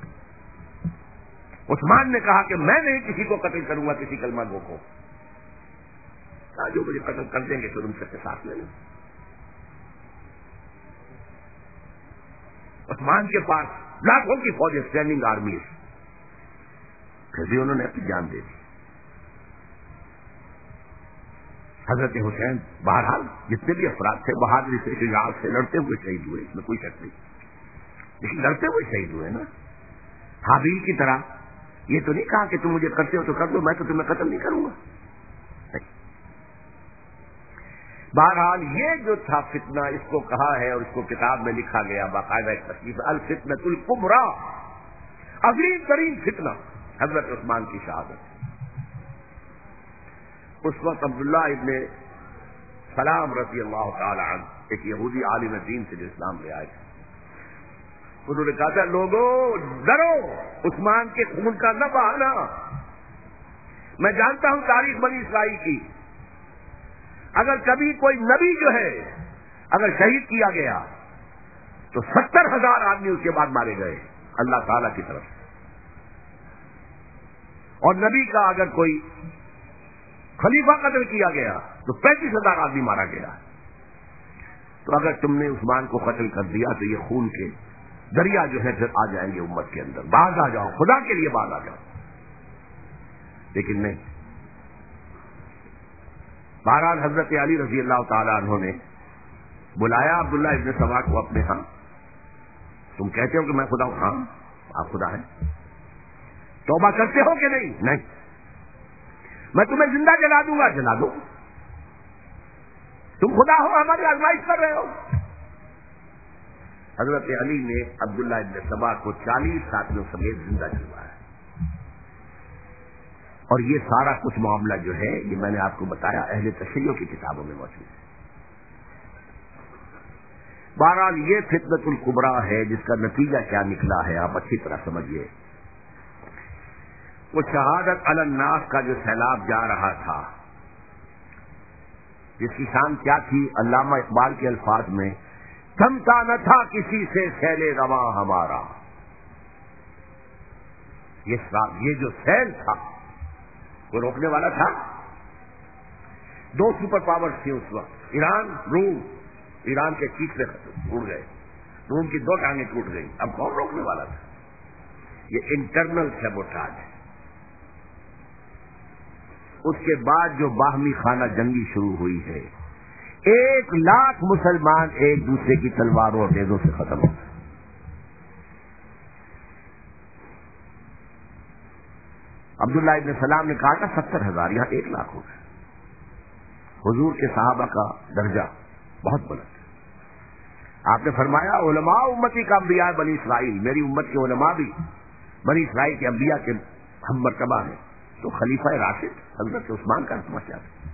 Speaker 1: عثمان نے کہا کہ میں نہیں کسی کو قتل کروں گا، کسی کلمہ گو کو. جو مجھے قتل کر دیں گے تو ان سے ساتھ لے لیں. عثمان کے پاس لاکھوں کی فوج اسٹینڈنگ آرمی ہے، پھر بھی انہوں نے اپنی جان دے دی. حضرت حسین بہرحال جتنے بھی افراد تھے بہادری سے شجاعت سے لڑتے ہوئے شہید ہوئے، اس میں کوئی شک نہیں، لیکن لڑتے ہوئے شہید ہوئے نا. حابیل کی طرح یہ تو نہیں کہا کہ تم مجھے کرتے ہو تو کر دو، میں تو تمہیں قتل نہیں کروں گا. بہرحال یہ جو تھا فتنہ، اس کو کہا ہے اور اس کو کتاب میں لکھا گیا باقاعدہ ایک تصنیف، الفتنۃ الکبریٰ، عظیم ترین فتنہ حضرت عثمان کی شہادت. اس وقت عبداللہ ابن سلام رضی اللہ تعالی عنہ ایک یہودی عالم دین سے جو اسلام لے آئے تھے، انہوں نے کہا تھا لوگوں ڈرو عثمان کے خون کا نہ بہانا. میں جانتا ہوں تاریخ بنی اسرائیل کی، اگر کبھی کوئی نبی جو ہے اگر شہید کیا گیا تو 70,000 آدمی اس کے بعد مارے گئے اللہ تعالی کی طرف سے، اور نبی کا اگر کوئی خلیفہ قتل کیا گیا تو 35,000 آدمی مارا گیا. تو اگر تم نے عثمان کو قتل کر دیا تو یہ خون کے دریا جو ہے پھر آ جائیں گے امت کے اندر. باز آ جاؤ، خدا کے لیے باز آ جاؤ. لیکن نہیں. بہرحال حضرت علی رضی اللہ تعالی عنہ نے بلایا عبداللہ ابن سبا کو اپنے ہاں. تم کہتے ہو کہ میں خدا ہوں؟ ہاں آپ خدا ہیں. توبہ کرتے ہو کہ نہیں؟ نہیں. میں تمہیں زندہ جلا دوں گا. جلا دو. تم خدا ہو، ہماری آزمائش کر رہے ہو. حضرت علی نے عبداللہ ابن سبا کو 40 ساتھیوں سمیت زندہ جلوایا. اور یہ سارا کچھ معاملہ جو ہے یہ میں نے آپ کو بتایا اہل تشیع کی کتابوں میں موجود ہے. بہرحال یہ فتنۃ الکبریٰ ہے جس کا نتیجہ کیا نکلا ہے آپ اچھی طرح سمجھیے. وہ شہادت علی الناس کا جو سیلاب جا رہا تھا، جس کی شان کیا تھی، علامہ اقبال کے الفاظ میں تھمتا نہ تھا کسی سے سیل رواں ہمارا. یہ جو سیل تھا وہ روکنے والا تھا. 2 سپر پاورز تھے اس وقت، ایران روم. ایران کے چیخ ٹوٹ گئے، روم کی 2 ٹانگیں ٹوٹ گئی. اب کون روکنے والا تھا؟ یہ انٹرنل سیبوٹاج ہے. اس کے بعد جو باہمی خانہ جنگی شروع ہوئی ہے، 1 لاکھ مسلمان ایک دوسرے کی تلواروں اور نیزوں سے ختم ہو گئے. عبداللہ ابن سلام نے کہا تھا 70,000، یہاں 1 لاکھ ہو گئے. حضور کے صحابہ کا درجہ بہت بلند ہے. آپ نے فرمایا علماء امتی کا انبیاء بنی اسرائیل، میری امت کے علماء بھی بنی اسرائیل کے انبیاء کے ہم مرتبہ ہیں. تو خلیفہ راشد حضرت عثمان کا سمجھا تھا.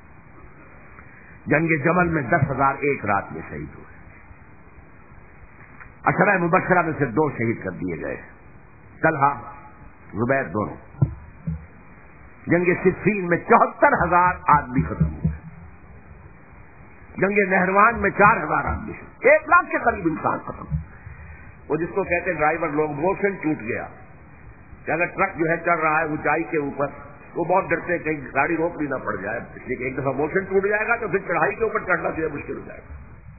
Speaker 1: جنگ جمل میں 10,000 ایک رات میں شہید ہوئے. عشرہ مبشرہ میں سے 2 شہید کر دیے گئے. طلحہ زبیر دونوں. جنگ صفین میں 74,000 آدمی ختم ہوئے. جنگ نہروان میں 4,000 آدمی, 1 لاکھ کے قریب انسان ختم. وہ جس کو کہتے ہیں ڈرائیور لوگ, موشن ٹوٹ گیا کہ اگر ٹرک جو ہے چل رہا ہے اونچائی کے اوپر, وہ بہت ڈرتے ہیں کہیں گاڑی روک بھی نہ پڑ جائے, اس لیے کہ ایک دفعہ موشن ٹوٹ جائے گا تو پھر چڑھائی کے اوپر چڑھنا جو ہے مشکل ہو جائے گا.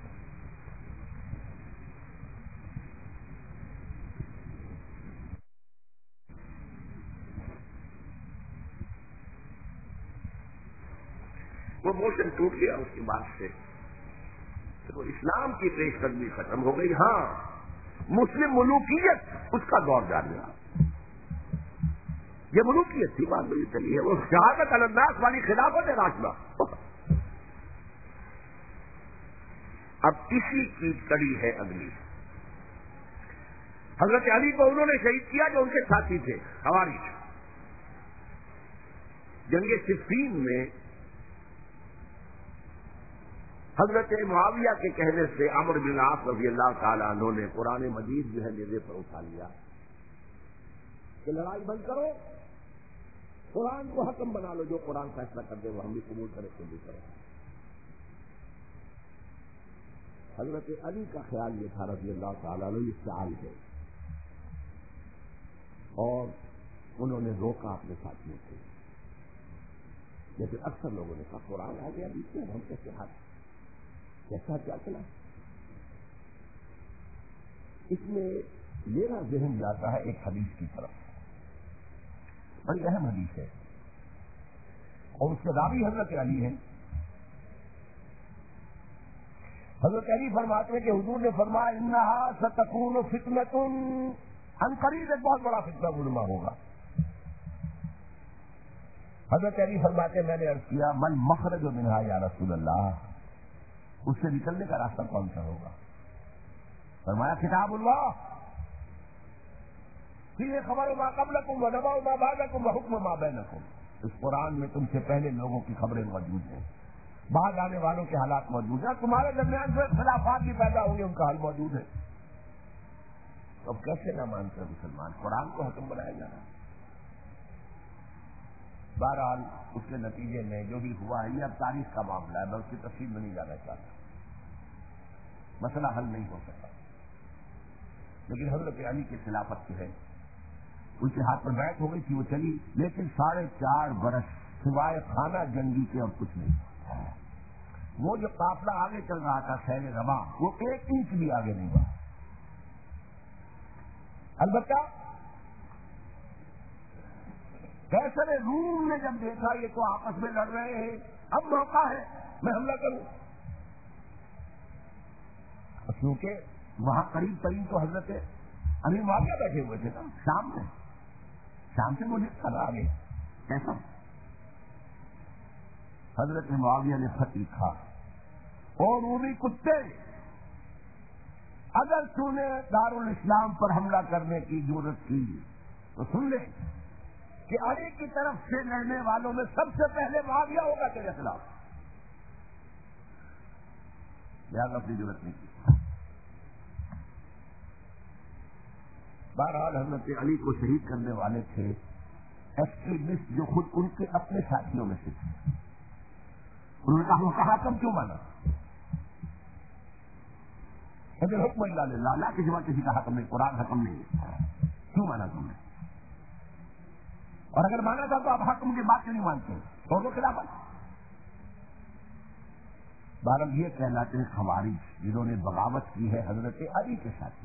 Speaker 1: وہ موشن ٹوٹ گیا. اس کے بعد سے تو اسلام کی پیش قدمی ختم ہو گئی. ہاں, مسلم ملوکیت اس کا دور جاری رہا. یہ ملوکیت تھی, بات مجھے چلی ہے, وہ شہادت علی الناس والی خلافت راشدہ. اب اسی کی کڑی ہے اگلی. حضرت علی کو انہوں نے شہید کیا جو ان کے ساتھی تھے خوارج. جنگ صفین میں حضرت معاویہ کے کہنے سے عمرو بن العاص رضی اللہ تعالیٰ عنہ نے قرآن مجید جو ہے نیزے پر اٹھا لیا کہ لڑائی بند کرو, قرآن کو حکم بنا لو, جو قرآن فیصلہ کر دے وہ ہم بھی قبول کریں, خود بھی کریں. حضرت علی کا خیال یہ تھا رضی اللہ تعالیٰ عنہ یہ سال ہے, اور انہوں نے روکا اپنے ساتھیوں کو. لیکن اکثر لوگوں نے کہا قرآن آ گیا بیچ میں, ہم کیسے ہاتھ کیسا کیا چلا. اس میں میرا ذہن جاتا ہے ایک حدیث کی طرف, بڑی اہم حدیث ہے, اور اس کے راوی حضرت علی ہیں. حضرت علی فرماتے ہیں کہ حضور نے فرمایا انہا ستکون فتنۃ, عنقریب ایک بہت بڑا فتنہ گنما ہوگا. حضرت علی فرماتے ہیں میں نے عرض کیا من مخرج منہا یا رسول اللہ, اس سے نکلنے کا راستہ کون سا ہوگا؟ فرمایا کتاب اللہ, فیہ خبر ما قبلکم و نبأ ما بعدکم و حکم ما بینکم. اس قرآن میں تم سے پہلے لوگوں کی خبریں موجود ہیں, بعد آنے والوں کے حالات موجود ہیں, تمہارے درمیان جو اختلافات بھی پیدا ہوں گے ان کا حل موجود ہے. اب کیسے نہ مانتے مسلمان, قرآن کو حکم بنایا جا رہا ہے. بہرحال اس کے نتیجے میں جو بھی ہوا ہے یہ اب تاریخ کا معاملہ ہے, میں اس کی تفصیل میں نہیں جانا چاہتا, مسئلہ حل نہیں ہو سکتا. لیکن حضرت علی کی خلافت جو ہے ان کے ہاتھ پر بیعت ہو گئی تھی, وہ چلی, لیکن 4.5 برس سوائے خانہ جنگی کے اور کچھ نہیں. وہ جو قافلہ آگے چل رہا تھا سیل ربا, وہ 1 انچ بھی آگے نہیں بڑھا. البتہ کیسر روم نے جب دیکھا یہ تو آپس میں لڑ رہے ہیں, اب موقع ہے میں حملہ کروں. کیونکہ وہاں قریب ترین تو حضرت علی معاویہ بیٹھے ہوئے تھے نا, شام سے مجھے کھڑا آ گئے کیسا. حضرت معاویہ نے خط لکھا, اور رومی کتے, اگر تو نے دارالاسلام پر حملہ کرنے کی ضرورت کی تو سن لے کہ علی کی طرف سے لڑنے والوں میں سب سے پہلے معاویہ ہوگا تیرے خلاف, لہذا اپنی ضرورت نہیں کی. بہرحال حضرت علی کو شہید کرنے والے تھے ایکسٹریمسٹ جو خود ان کے اپنے ساتھیوں میں سے تھے. انہوں نے کہا وہ کہا تم کیوں مانا, حکم اللہ کے سوا کسی کا حکم نہیں, قرآن حکم نہیں, کیوں مانا تم نے؟ اور اگر مانا تھا تو آپ حکم کی بات کیوں نہیں مانتے, اور وہ خلافت. بہرحال یہ کہلاتے ہیں خوارج, جنہوں نے بغاوت کی ہے حضرت علی کے ساتھ.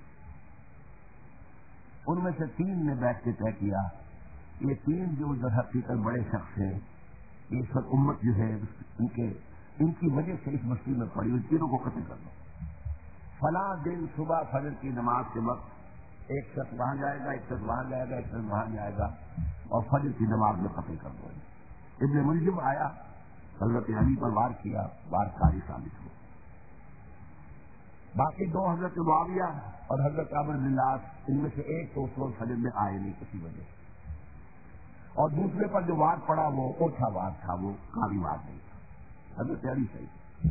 Speaker 1: ان میں سے 3 نے بیٹھ کے طے کیا, یہ 3 جو در حقیقت بڑے شخص ہیں, یہ سب امت جو ہے ان کی وجہ سے اس مسئلے میں پڑی, ان تینوں کو قتل کر دو. فلاں دن صبح فجر کی نماز کے وقت ایک شخص وہاں جائے گا, ایک شخص وہاں جائے گا, ایک شخص وہاں جائے گا, اور فجر کی نماز میں قتل کر دو. ابن ملجم آیا, حضرت علی پر وار کیا, وار کاری ثابت ہو. باقی 2 حضرت معاویہ اور حضرت عمرو بن العاص, ان میں سے ایک تو اس وقت فجر میں آئے نہیں کسی وجہ سے, اور دوسرے پر جو وار پڑا وہ اوچھا وار تھا, وہ کاری وار نہیں تھا. حضرت علی صحیح.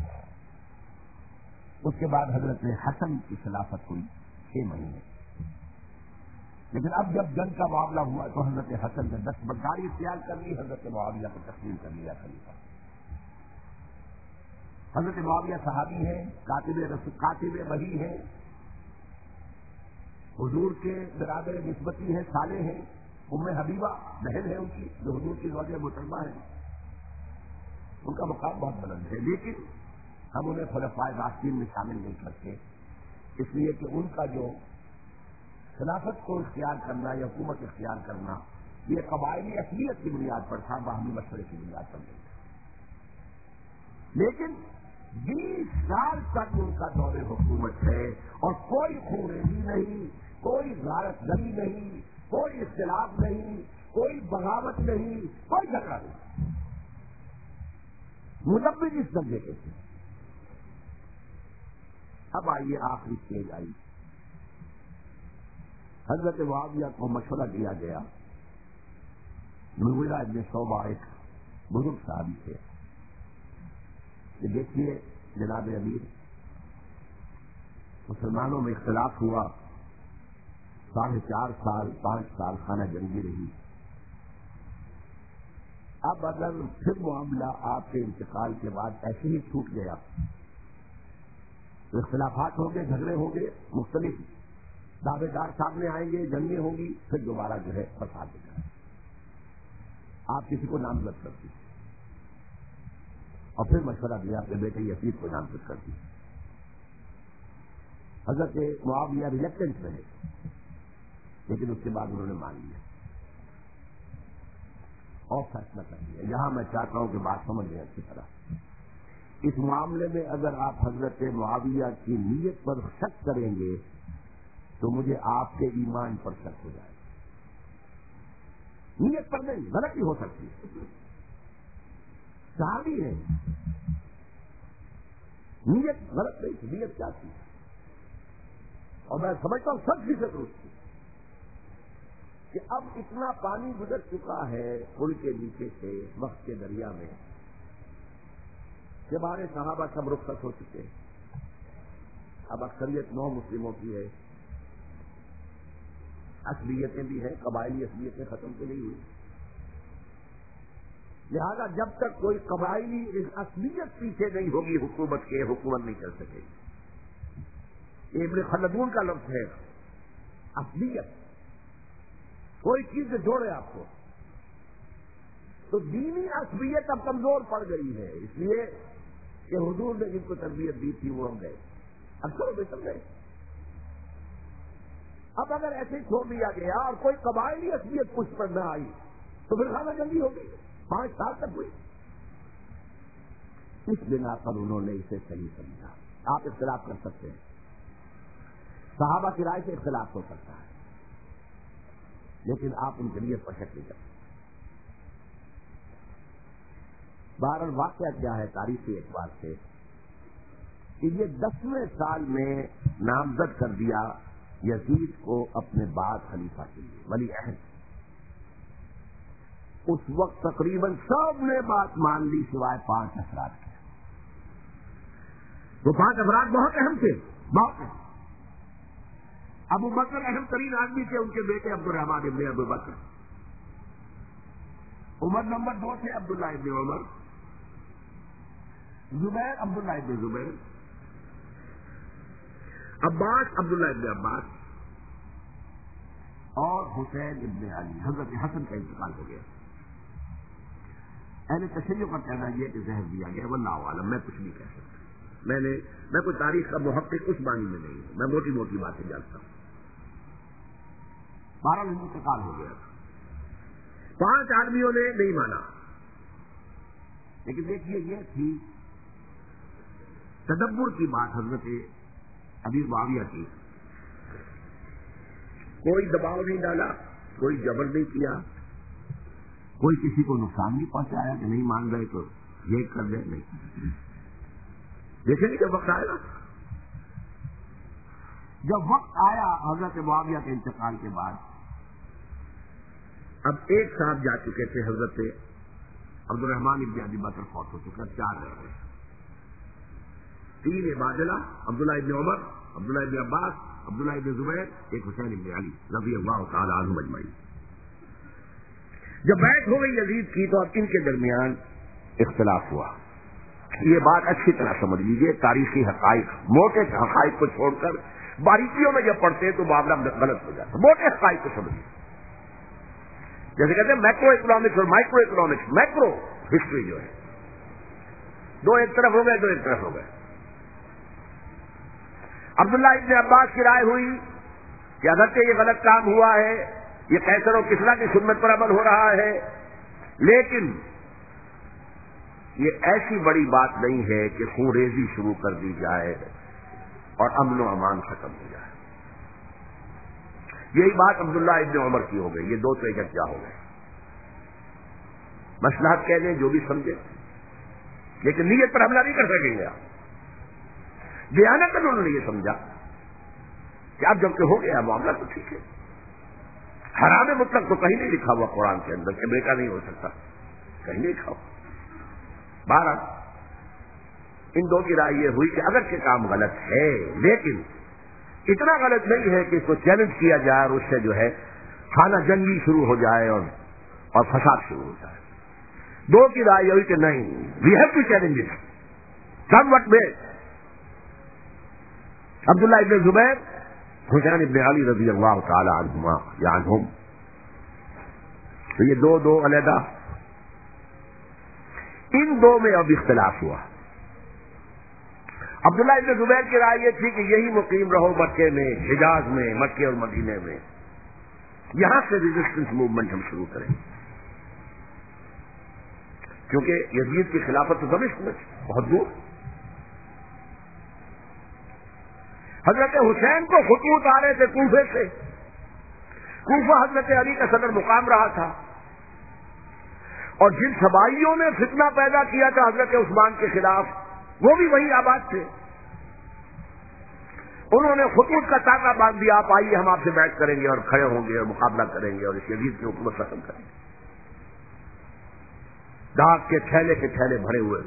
Speaker 1: اس کے بعد حضرت حسن کی خلافت ہوئی 6 مہینے, لیکن اب جب جنگ کا معاملہ ہوا تو حضرت حسن نے دستبرداری اختیار کر لی، حضرت معاویہ کو تسلیم کر لیا خلیفہ۔ حضرت معاویہ صحابی ہیں، کاتب وحی ہیں، حضور کے برادر نسبتی ہیں، صالح ہیں، ام حبیبہ بہن ہے ان کی جو حضور کی زوجہ محترمہ ہے، ان کا مقام بہت بلند ہے، لیکن ہم انہیں خلفائے راشدین میں شامل نہیں کرتے، اس لیے کہ ان کا جو خلافت کو اختیار کرنا یا حکومت اختیار کرنا یہ قبائلی اصلیت کی بنیاد پر تھا، باہمی مشورے کی بنیاد پر نہیں تھا۔ لیکن 20 سال تک ان کا دور حکومت ہے اور کوئی خونریزی نہیں، کوئی غارت گری نہیں، کوئی اختلاف نہیں، کوئی بغاوت نہیں، کوئی جھگڑا نہیں، مدبر اس درجے کے تھے۔ اب آئیے آخری اسٹیج آئی، حضرت معاویہ کو مشورہ دیا گیا، مغیرہ ابن شعبہ ایک بزرگ صحابی تھے، کہ دیکھیے جناب امیر، مسلمانوں میں اختلاف ہوا، 4.5 سال 5 سال خانہ جنگی رہی، اب اگر پھر معاملہ آپ کے انتقال کے بعد ایسے ہی چھوٹ گیا تو اختلافات ہوں گے، جھگڑے ہوں گے، مختلف دعوے دار سامنے آئیں گے، جنگیں ہوں گی، پھر دوبارہ جو ہے فساد ہو جائے، آپ کسی کو نامزد کر دیجیے، اور پھر مشورہ دیا اپنے بیٹے یزید کو نامزد کر دیجیے۔ حضرت معاویہ ریلیکٹنٹ رہے، لیکن اس کے بعد انہوں نے مان لیا اور فیصلہ کر لیا۔ یہاں میں چاہتا ہوں کہ بات سمجھ لیں اچھی طرح، اس معاملے میں اگر آپ حضرت معاویہ کی نیت پر شک کریں گے تو مجھے آپ کے ایمان پر شک ہو جائے گا، نیت پر نہیں، غلطی ہو سکتی ہے، صحابی ہے، نیت غلط نہیں تھی، نیت کیا تھی، اور میں سمجھتا ہوں سب چیزیں درست تھی کہ اب اتنا پانی گزر چکا ہے پل کے نیچے سے وقت کے دریا میں کہ ہمارے صحابہ سب رخصت ہو چکے ہیں، اب اکثریت 9 مسلموں کی ہے، اصلیتیں بھی ہیں، قبائلی اصلیتیں ختم تو نہیں ہوئی، لہذا جب تک کوئی قبائلی اصلیت پیچھے نہیں ہوگی حکومت کے، حکومت نہیں چل سکے گی۔ ابن خلدون کا لفظ ہے اصلیت، کوئی چیز جو جوڑے آپ کو، تو دینی اصلیت اب کمزور پڑ گئی ہے، اس لیے کہ حضور نے جن کو تربیت دی تھی وہ ہم گئے، اکثر بہتر گئے۔ اب اگر ایسے چھوڑ دیا گیا اور کوئی قبائلی اصلیت کچھ پر نہ آئی تو پھر خانہ جنگی ہوگی، 5 سال تک ہوئی۔ اس بنا پر انہوں نے اسے صحیح سمجھا۔ آپ اختلاف کر سکتے ہیں، صحابہ کی رائے سے اختلاف ہو سکتا ہے، لیکن آپ ان کے لیے پر شک نہیں کرتے۔ بہرحال واقعہ کیا ہے تاریخی اعتبار سے کہ یہ 10ویں سال میں نامزد کر دیا یزید کو اپنے بعد خلیفہ کے لیے، ولی عہد۔ اس وقت تقریباً سب نے بات مان لی سوائے 5 افراد کے۔ وہ 5 افراد بہت اہم تھے، بہت اہم۔ ابو بکر اہم ترین آدمی تھے، ان کے بیٹے عبد الرحمان ابن ابو بکر۔ عمر نمبر 2 تھے عبداللہ ابن عمر، زبیر عبداللہ ابن زبیر، عباس عبداللہ ابن عباس، اور حسین ابن علی۔ حضرت حسن کا انتقال ہو گیا۔ اہل تشیع کا کہنا یہ کہ زہر دیا گیا، واللہ عالم، میں کچھ نہیں کہہ سکتا، میں کوئی تاریخ کا محقق اس معنی میں نہیں ہوں، میں موٹی موٹی باتیں جانتا ہوں۔ 12 انتقال ہو گیا، 5 آدمیوں نے نہیں مانا، لیکن دیکھیے یہ تھی تدبر کی بات حضرت امیر معاویہ کی، کوئی دباؤ نہیں ڈالا، کوئی جبر نہیں کیا، کوئی کسی کو نقصان نہیں پہنچایا کہ نہیں مان گئے تو یہ کر دیں، نہیں۔ دیکھیں گے جب وقت آئے گا، جب وقت آیا حضرت معاویہ کے انتقال کے بعد، اب ایک صاحب جا چکے تھے، حضرت عبد الرحمان ابن ابی بکر فوت ہو چکا، 4 رہ گئے، 3 عبادلہ، عبداللہ ابن عمر، عبداللہ ابن عباس عبداللہ ابن زبیر، ایک حسین ابن علی رضی اللہ تعالی عنہم اجمعین. جب بیعت ہو گئی یزید کی تو اب ان کے درمیان اختلاف ہوا. یہ بات اچھی طرح سمجھ لیجئے، تاریخی حقائق، موٹے حقائق کو چھوڑ کر باریکیوں میں جب پڑھتے تو معاملہ غلط ہو جاتا. موٹے حقائق کو سمجھیے، جیسے کہتے ہیں میکرو اکنامکس اور مائکرو اکنامکس. میکرو ہسٹری جو ہے، دو ایک طرف ہو گئے، دو ایک طرف ہو گئے. عبداللہ ابن عباس کی رائے ہوئی کہ اگرچہ یہ غلط کام ہوا ہے، یہ قیصر و کسریٰ کی سنت پر عمل ہو رہا ہے، لیکن یہ ایسی بڑی بات نہیں ہے کہ خون ریزی شروع کر دی جائے اور امن و امان ختم ہو جائے. یہی بات عبداللہ ابن عمر کی ہو گئی. یہ دو تو یکجا ہو گئے. مصلحت کہہ دیں جو بھی سمجھے، لیکن نیت پر حملہ نہیں کر سکیں گے. دیانت انہوں نے یہ سمجھا کہ اب جب کہ ہو گیا معاملہ تو ٹھیک ہے. حرام مطلق تو کہیں نہیں لکھا ہوا قرآن کے اندر کہ بیٹا نہیں ہو سکتا، کہیں نہیں لکھا ہوا. بہرحال ان دو کی رائے یہ ہوئی کہ اگرچہ کام غلط ہے لیکن اتنا غلط نہیں ہے کہ اس کو چیلنج کیا جائے اور اس سے جو ہے خانہ جنگی شروع ہو جائے اور فساد شروع ہو جائے. دو کی رائے یہ ہوئی کہ نہیں، we have to challenge it come what may. Abdullah ابن زبیر، حسین ابن علی رضی اللہ تعالی عنہما یا عنہم، تو یہ دو علیحدہ. ان دو میں اب اختلاف ہوا. عبداللہ ابن زبیر کی رائے یہ تھی کہ یہی مقیم رہو مکے میں، حجاز میں، مکے اور مدینے میں، یہاں سے ریزسٹنس موومنٹ ہم شروع کریں، کیونکہ یزید کی خلافت تو دمشق میں بہت دور. حضرت حسین کو خطوط آ رہے تھے کوفے سے. کوفہ حضرت علی کا صدر مقام رہا تھا، اور جن سبائیوں نے فتنہ پیدا کیا تھا حضرت عثمان کے خلاف وہ بھی وہی آباد تھے. انہوں نے خطوط کا تاکہ باندھ دیا، آپ آئیے ہم آپ سے بیعت کریں گے اور کھڑے ہوں گے اور مقابلہ کریں گے اور اس یزید کی حکومت ختم کریں گے. ڈاک کے تھیلے بھرے ہوئے.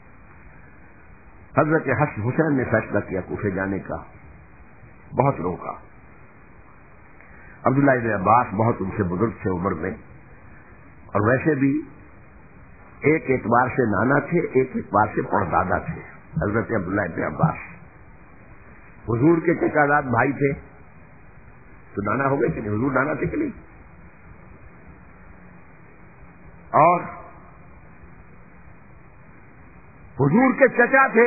Speaker 1: حضرت حسین نے فیصلہ کیا کوفے جانے کا، بہت روکا. عبداللہ ابن عباس بہت ان سے بزرگ تھے عمر میں، اور ویسے بھی ایک اعتبار سے نانا تھے، ایک اعتبار سے پردادا تھے. حضرت عبداللہ ابن عباس حضور کے چچا زاد بھائی تھے، تو نانا ہو گئے کہ نہیں؟ حضور نانا تھے کہ نہیں؟ اور حضور کے چچا تھے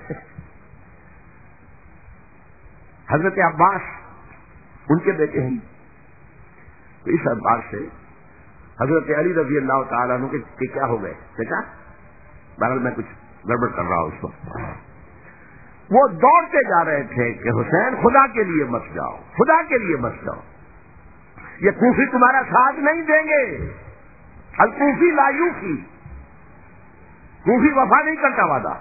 Speaker 1: حضرت عباس، ان کے بیٹے ہیں. تو اس اعتبار سے حضرت علی رضی اللہ تعالیٰ عنہ کے کیا ہو گئے چچا. بہرحال میں کچھ گڑبڑ کر رہا ہوں اس وقت. وہ دوڑتے جا رہے تھے کہ حسین خدا کے لیے مت جاؤ، خدا کے لیے مت جاؤ، یہ کوفی تمہارا ساتھ نہیں دیں گے. الکوفی لا یوفی، کوفی وفا نہیں کرتا وعدہ.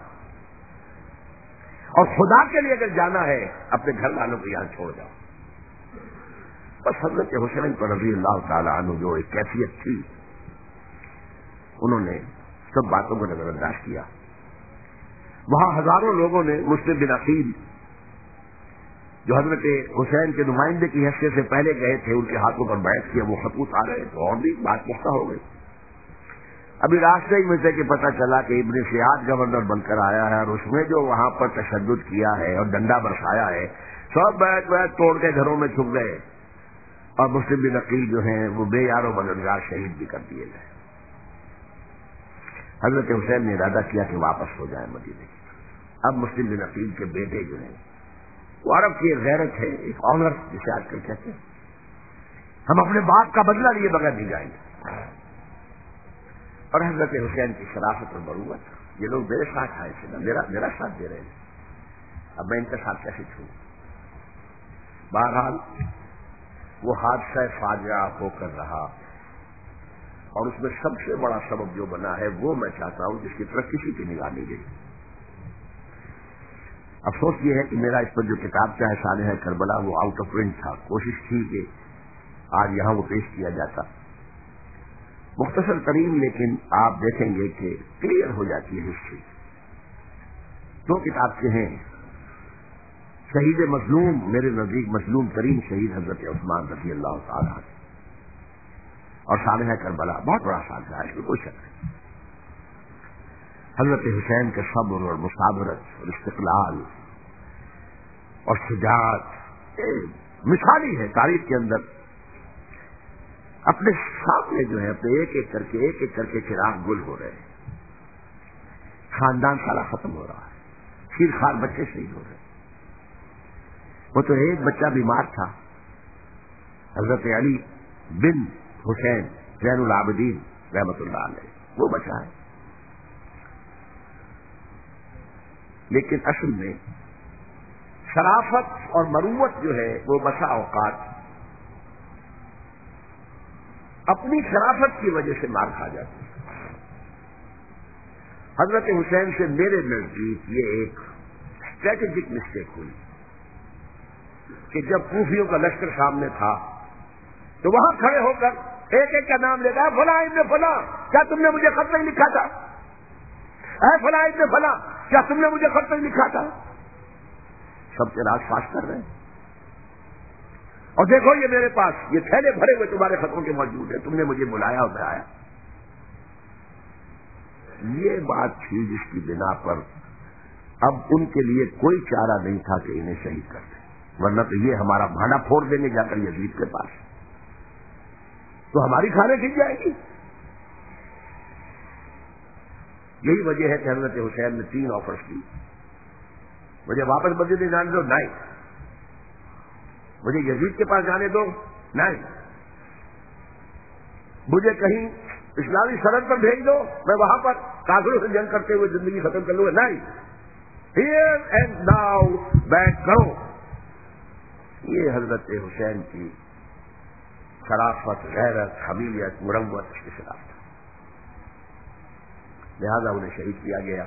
Speaker 1: اور خدا کے لیے اگر جانا ہے اپنے گھر والوں کو یہاں چھوڑ جاؤ. بس حضرت حسین پر رضی اللہ تعالیٰ عنہ جو ایک کیفیت تھی، انہوں نے سب باتوں کو نظر انداز کیا. وہاں ہزاروں لوگوں نے مسلم بن عقیل جو حضرت حسین کے نمائندے کی حیثیت سے پہلے گئے تھے، ان کے ہاتھوں پر بیعت کیا. وہ خطوط آ رہے تو اور بھی بات پختہ ہو گئی. ابھی راستے ہی میں سے کہ پتہ چلا کہ ابن سیاد گورنر بن کر آیا ہے، اور اس میں جو وہاں پر تشدد کیا ہے اور ڈنڈا برسایا ہے، سب بیعت توڑ کے گھروں میں چھپ گئے. اور مسلم بن عقیل جو ہیں وہ بے یار و مددگار شہید بھی کر دیے گئے. حضرت حسین نے ارادہ کیا کہ واپس ہو جائیں مدینے. اب مسلم بن عقیل کے بیٹے جو ہیں، وہ عرب کی ایک غیرت ہے، ایک آنر جسے آج کل کہتے ہیں، ہم اپنے باپ کا بدلہ لیے بغیر نہیں جائیں گے. اور حضرت حسین کی شرافت اور بروت، یہ لوگ میرے ساتھ آئے تھے، میرا ساتھ دے رہے ہیں، اب میں ان کا ساتھ کیسے چھوڑوں. بہرحال وہ حادثہ فاجعہ ہو کر رہا، اور اس میں سب سے بڑا سبب جو بنا ہے وہ میں چاہتا ہوں جس کی طرف کسی کی نگاہ نہیں گئی. افسوس یہ ہے کہ میرا اس پر جو کتاب چاہے سانحہ کربلا وہ آؤٹ آف پرنٹ تھا. کوشش تھی کہ آج یہاں وہ پیش کیا جاتا، مختصر ترین، لیکن آپ دیکھیں گے کہ کلیئر ہو جاتی ہے ہسٹری. دو کتاب کے ہیں، شہید مظلوم، میرے نزدیک مظلوم ترین شہید حضرت عثمان رضی اللہ تعالیٰ عنہ، اور صالح کربلا بہت بڑا صالح ہے، اس میں کوئی شک نہیں۔ حضرت حسین کے صبر اور مصابرت اور استقلال اور شجاعت مثالی ہے تاریخ کے اندر۔ اپنے سامنے جو ہے اپنے ایک ایک کر کے چراغ گل ہو رہے ہیں، خاندان سارا ختم ہو رہا ہے، خیر خار بچے شہید ہو رہے ہیں۔ وہ تو ایک بچہ بیمار تھا، حضرت علی بن حسین زین العابدین رحمت اللہ علیہ، وہ بچا ہے۔ لیکن اصل میں شرافت اور مروت جو ہے وہ بسا اوقات اپنی شرافت کی وجہ سے مار کھا جاتی ہے۔ حضرت حسین سے میرے نزدیک یہ ایک اسٹریٹجک مسٹیک ہوئی کہ جب کوفیوں کا لشکر سامنے تھا تو وہاں کھڑے ہو کر ایک ایک کا نام لیتا ہے، فلاں ابن فلاں، کیا تم نے مجھے خط نہیں لکھا تھا؟ اے فلاں ابن فلاں، کیا تم نے مجھے خط نہیں لکھا تھا؟ سب کے راز فاش کر رہے ہیں، اور دیکھو یہ میرے پاس یہ تھیلے بھرے ہوئے تمہارے خطوں کے موجود ہیں، تم نے مجھے بلایا اور بلایا۔ یہ بات تھی جس کی بنا پر اب ان کے لیے کوئی چارہ نہیں تھا کہ انہیں شہید کر دیں، ورنہ تو یہ ہمارا بھانا پھوڑ دیں گے جا کر یزید کے پاس، تو ہماری کھانے کھل جائے گی۔ یہی وجہ ہے کہ حضرت حسین نے 3 آفرز کی، مجھے واپس مسجد جانے دو، نہیں، مجھے یزید کے پاس جانے دو، نہیں، مجھے کہیں اسلامی سرحد پر بھیج دو، میں وہاں پر کافروں سے جنگ کرتے ہوئے زندگی ختم کر لوں گا، نہیں، ہیئر اینڈ ناؤ بیک کرو۔ یہ حضرت حسین کی شرافت، غیرت، حمیت، مروت اس کے خلاف تھا، لہذا انہیں شہید کیا گیا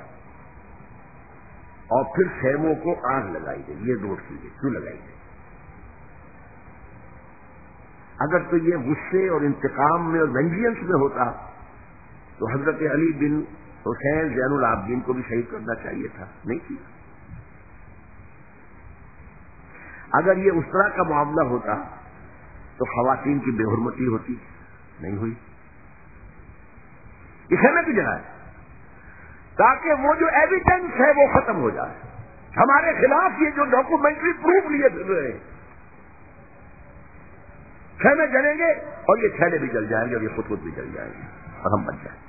Speaker 1: اور پھر خیموں کو آگ لگائی گئی۔ یہ نوٹ کیجیے کیوں لگائی گئی؟ اگر تو یہ غصے اور انتقام میں اور وینجینس میں ہوتا تو حضرت علی بن حسین زین العابدین کو بھی شہید کرنا چاہیے تھا، نہیں کیا۔ اگر یہ اس طرح کا معاملہ ہوتا تو خواتین کی بے حرمتی ہوتی، نہیں ہوئی۔ اسے میں بھی جگہ ہے تاکہ وہ جو ایویڈنس ہے وہ ختم ہو جائے، ہمارے خلاف یہ جو ڈاکومنٹری پروف لیے پھر رہے ہیں، خیمے جلیں گے اور یہ تھیلے بھی جل جائیں گے اور یہ خود بھی جل جائیں گے اور ہم بچ جائیں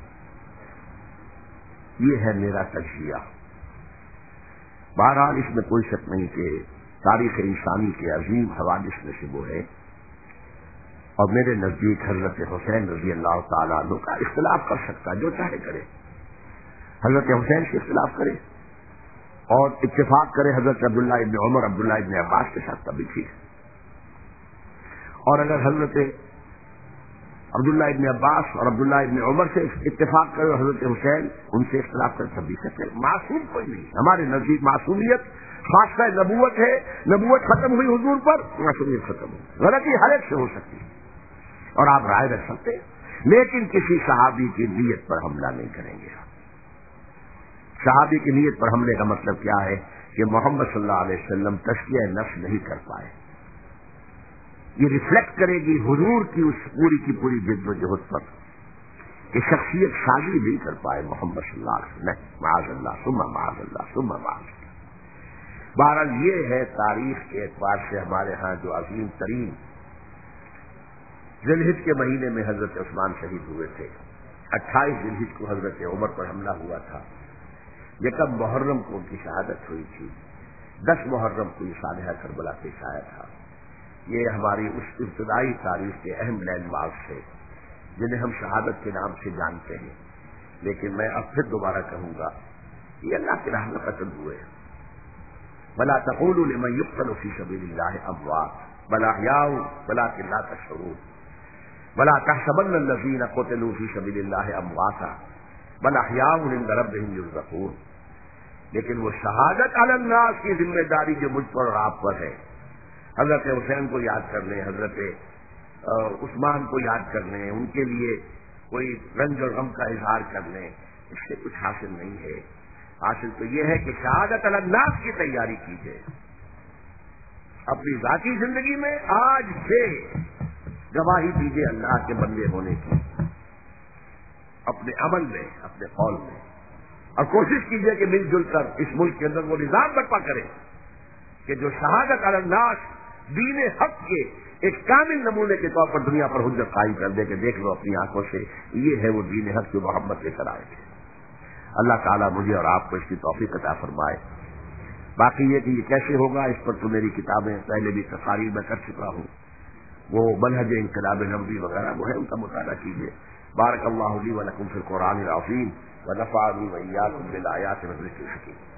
Speaker 1: گے۔ یہ ہے میرا تجزیہ۔ بہرحال اس میں کوئی شک نہیں کہ تاریخ انسانی کے عظیم حوادث میں سے وہ ہے، اور میرے نزدیک حضرت حسین رضی اللہ تعالیٰ عنہ کا اختلاف کر سکتا، جو چاہے کرے، حضرت حسین سے اختلاف کرے اور اتفاق کرے حضرت عبداللہ ابن عمر، عبداللہ ابن عباس کے ساتھ، تب بھی ٹھیک ہے، اور اگر حضرت عبداللہ ابن عباس اور عبداللہ ابن عمر سے اتفاق کرے حضرت حسین ان سے اختلاف کرے، تب بھی سکتے۔ معصوم کوئی نہیں، ہمارے نزدیک معصومیت خاصہ نبوت ہے، نبوت ختم ہوئی حضور پر، معصومیت ختم ہوئی، غلطی ہر ایک سے ہو سکتی ہے اور آپ رائے رکھ سکتے ہیں، لیکن کسی صحابی کی نیت پر حملہ نہیں کریں گے۔ صحابی کی نیت پر حملے کا مطلب کیا ہے کہ محمد صلی اللہ علیہ وسلم تزکیہ نفس نہیں کر پائے، یہ ریفلیکٹ کرے گی حضور کی اس پوری کی پوری جد و جہد پر کہ شخصیت سازی نہیں کر پائے محمد صلی اللہ علیہ وسلم، معاذ اللہ ثم معاذ اللہ ثم معاذ اللہ۔ بہرحال یہ ہے تاریخ کے اعتبار سے ہمارے ہاں جو عظیم ترین ذی الحجہ کے مہینے میں حضرت عثمان شہید ہوئے تھے، 28 ذی الحجہ کو حضرت عمر پر حملہ ہوا تھا، 1 محرم کو ان کی شہادت ہوئی تھی، 10 محرم کو یہ صالحہ کربلا پیش آیا تھا۔ یہ ہماری اس ابتدائی تاریخ کے اہم لینڈ مارکس ہیں جنہیں ہم شہادت کے نام سے جانتے ہیں، لیکن میں اب پھر دوبارہ کہوں گا یہ اللہ کی راہ میں قتل ہوئے، وَلَا تَقُولُوا لِمَن يُقْتَلُ فِي سَبِيلِ اللَّهِ أَمْوَاتٌ بَلْ أَحْيَاءٌ وَلَٰكِن لَّا تَشْعُرُونَ وَلَا تَحْسَبَنَّ الَّذِينَ قُتِلُوا فِي سَبِيلِ اللَّهِ أَمْوَاتًا بَلْ أَحْيَاءٌ عِندَ رَبِّهِمْ يُرْزَقُونَ۔ لیکن وہ شہادت علی الناس کی ذمہ داری جو مجھ پر اور آپ پر ہے، حضرت حسین کو یاد کر لیں، حضرت عثمان کو یاد کر لیں، ان کے لیے کوئی رنج اور غم کا اظہار کر لیں، اس سے کچھ حاصل نہیں ہے۔ حاصل تو یہ ہے کہ شہادت علی الناس کی تیاری کیجیے، اپنی ذاتی زندگی میں آج سے گواہی دیجیے اللہ کے بندے ہونے کی، اپنے عمل میں، اپنے قول میں، اور کوشش کیجیے کہ مل جل کر اس ملک کے اندر وہ نظام برپا کرے کہ جو شہادت علی الناس دین حق کے ایک کامل نمونے کے طور پر دنیا پر حجت قائم کر دے کہ دیکھ لو اپنی آنکھوں سے یہ ہے وہ دین حق جو محمد لے کر آئے تھے۔ اللہ تعالیٰ مجھے اور آپ کو اس کی توفیق عطا فرمائے۔ باقی یہ کہ یہ کیسے ہوگا اس پر تو میری کتابیں پہلے بھی تقاریر میں کر چکا ہوں، وہ منہج انقلاب نبوی وغیرہ وہ ہے، ان کا مطالعہ کیجیے۔ بارک اللہ لی و لکم فی القرآن العظیم ونفعنی وإیاکم بالآیات والذکر الحکیم۔